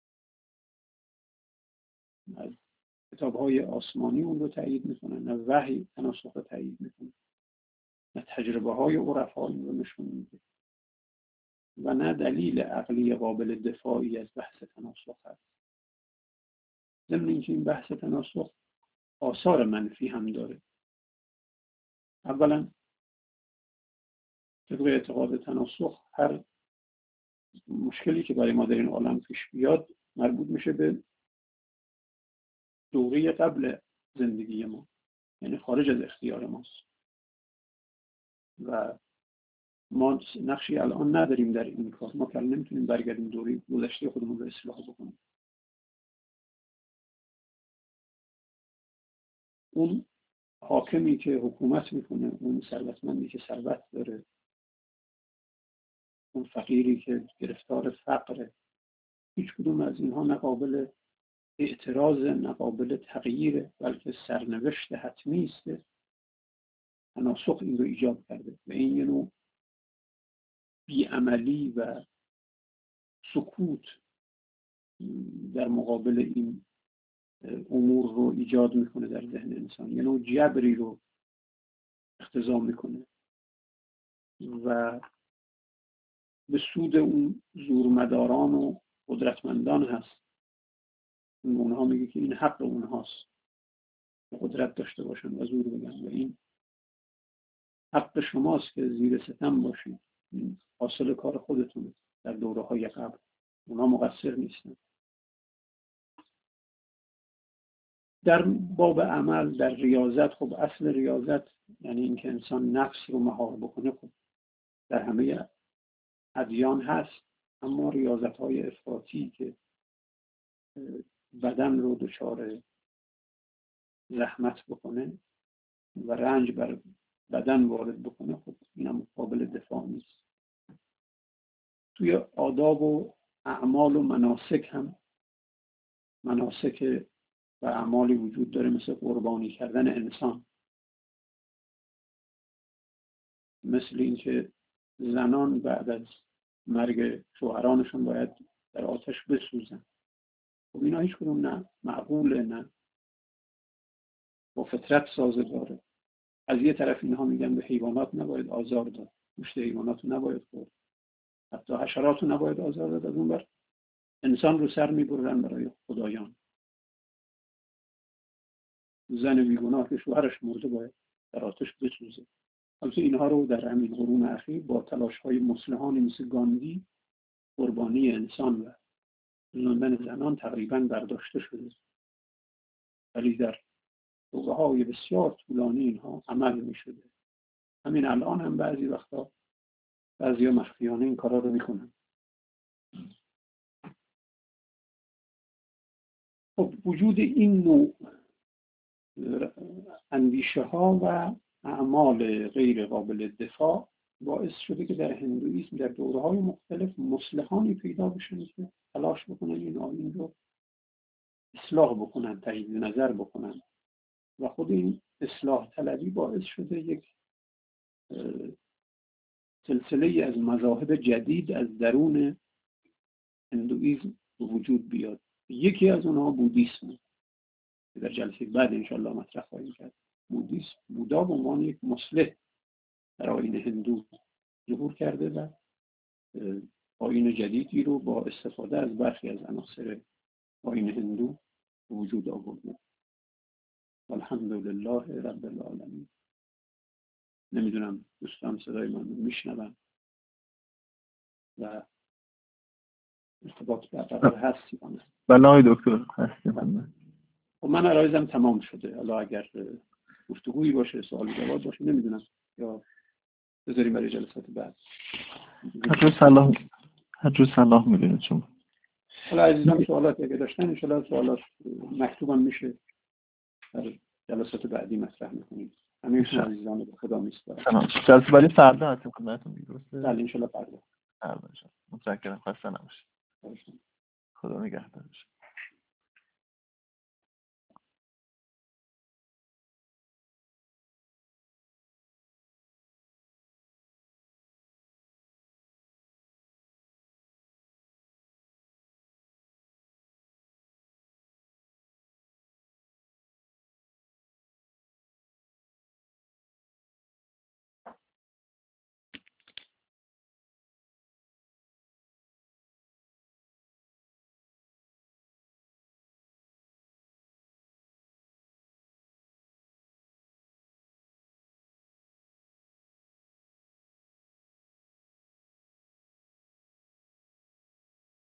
[SPEAKER 1] از کتاب‌های آسمانی اون رو تایید میکنه، نه وحی تناسخ رو تایید میکنه، نه تجربه های عرفا این رو نشون میده و نه دلیل عقلی قابل دفاعی از بحث تناسخ هست. ضمن اینکه این بحث تناسخ آثار منفی هم داره. اولا طبق اعتقاد تناسخ هر مشکلی که برای ما در این عالم پیش بیاد مربوط میشه به دوره قبل زندگی ما، یعنی خارج از اختیار ماست و ما نقشی الان نداریم در این کار. ما که نمیتونیم برگردیم دوره گذشته خودمون رو اصلاح بکنیم. اون حاکمی که حکومت میکنه، اون ثروتمندی که ثروت داره، اون فقیری که گرفتار فقره، هیچ کدوم از اینها نقابل اعتراض، نقابل تغییر، بلکه سرنوشت حتمی است. تناسخ این رو ایجاد کرده و این یه نوع بیعملی و سکوت در مقابل این امور رو ایجاد میکنه در ذهن انسان، یه نوع جبری رو اقتضا میکنه و به سود اون زورمداران و قدرتمندان هست. اونها میگه که این حق اونهاست قدرت داشته باشن و زور بگن و این حق شماست که زیر ستم باشید. این حاصل کار خودتونه. در دوره های قبل اونها مقصر نیستن. در باب عمل، در ریاضت، خب اصل ریاضت یعنی اینکه انسان نفس رو مهار بکنه، خب در همه ادیان هست. اما ریاضت های افراطی که بدن رو دچار زحمت بکنه و رنج بر بدن وارد بکنه، خب این هم قابل دفاع نیست. توی آداب و اعمال و مناسک هم مناسک و اعمالی وجود داره مثل قربانی کردن انسان، مثل اینکه زنان بعد از مرگ شوهرانشون باید در آتش بسوزن. خب اینا هیچ کدوم نه معقوله، نه با فطرت سازگاره. از یه طرف اینها میگن به حیوانات نباید آزار داد، گوشت حیوانات رو نباید خورد، حتی حشرات رو نباید آزار داد. از اون بر انسان رو سر میبرن برای خدایان. زن بیگناه که شوهرش مرده باید در آتش بسوزه. البته اینها رو در همین قرون اخیر با تلاش‌های مصلحانی مثل گاندی قربانی انسان و سوزاندن زنان تقریباً برداشته شده، ولی در دوره‌های بسیار طولانی اینها عمل می‌شده. همین الان هم بعضی وقتا بعضیا مخفیانه این کارا رو میکنن. خب وجود این نوع اندیشه ها و اعمال غیر قابل دفاع باعث شده که در هندویسم در دوره‌های مختلف مصلحانی پیدا بشن که تلاش بکنن این آیین رو اصلاح بکنن، تجدید نظر بکنن و خود این اصلاح طلبی باعث شده یک سلسله از مذاهب جدید از درون هندویسم وجود بیاد. یکی از اونها بودیسم که در جلسه بعد انشاءالله مطرح خواهیم کرد. بودیسم، بودا به عنوان یک مصلح در آیین هندو ظهور کرده و آیین جدیدی رو با استفاده از برخی از عناصر آیین هندو وجود آورده. الحمدلله رب العالمین. نمیدونم دوستان صدای من میشنون و ارتباط برقرار هستی کنه.
[SPEAKER 2] بله آقای دکتر هستیم.
[SPEAKER 1] و من عرایزم تمام شده. حالا اگر گفتگویی باشه، سوال جواب باشه، نمیدونم، یا بذاریم برای جلسات بعد.
[SPEAKER 2] هر صلاح هر جو صلاح میدونید شما.
[SPEAKER 1] حالا عزیزان سوالاتی اگه داشتن ان شاءالله سوالات مکتوبم میشه در جلسات بعدی مطرح میکنیم. همین شما عزیزان به خدا میسپارم.
[SPEAKER 2] تمام. جلسه بعدی فردا هستیم خدمتتون. درسته؟
[SPEAKER 1] بله ان شاءالله فردا.
[SPEAKER 2] فردا. متشکرم. خسته نباشید. خدا نگهدارش.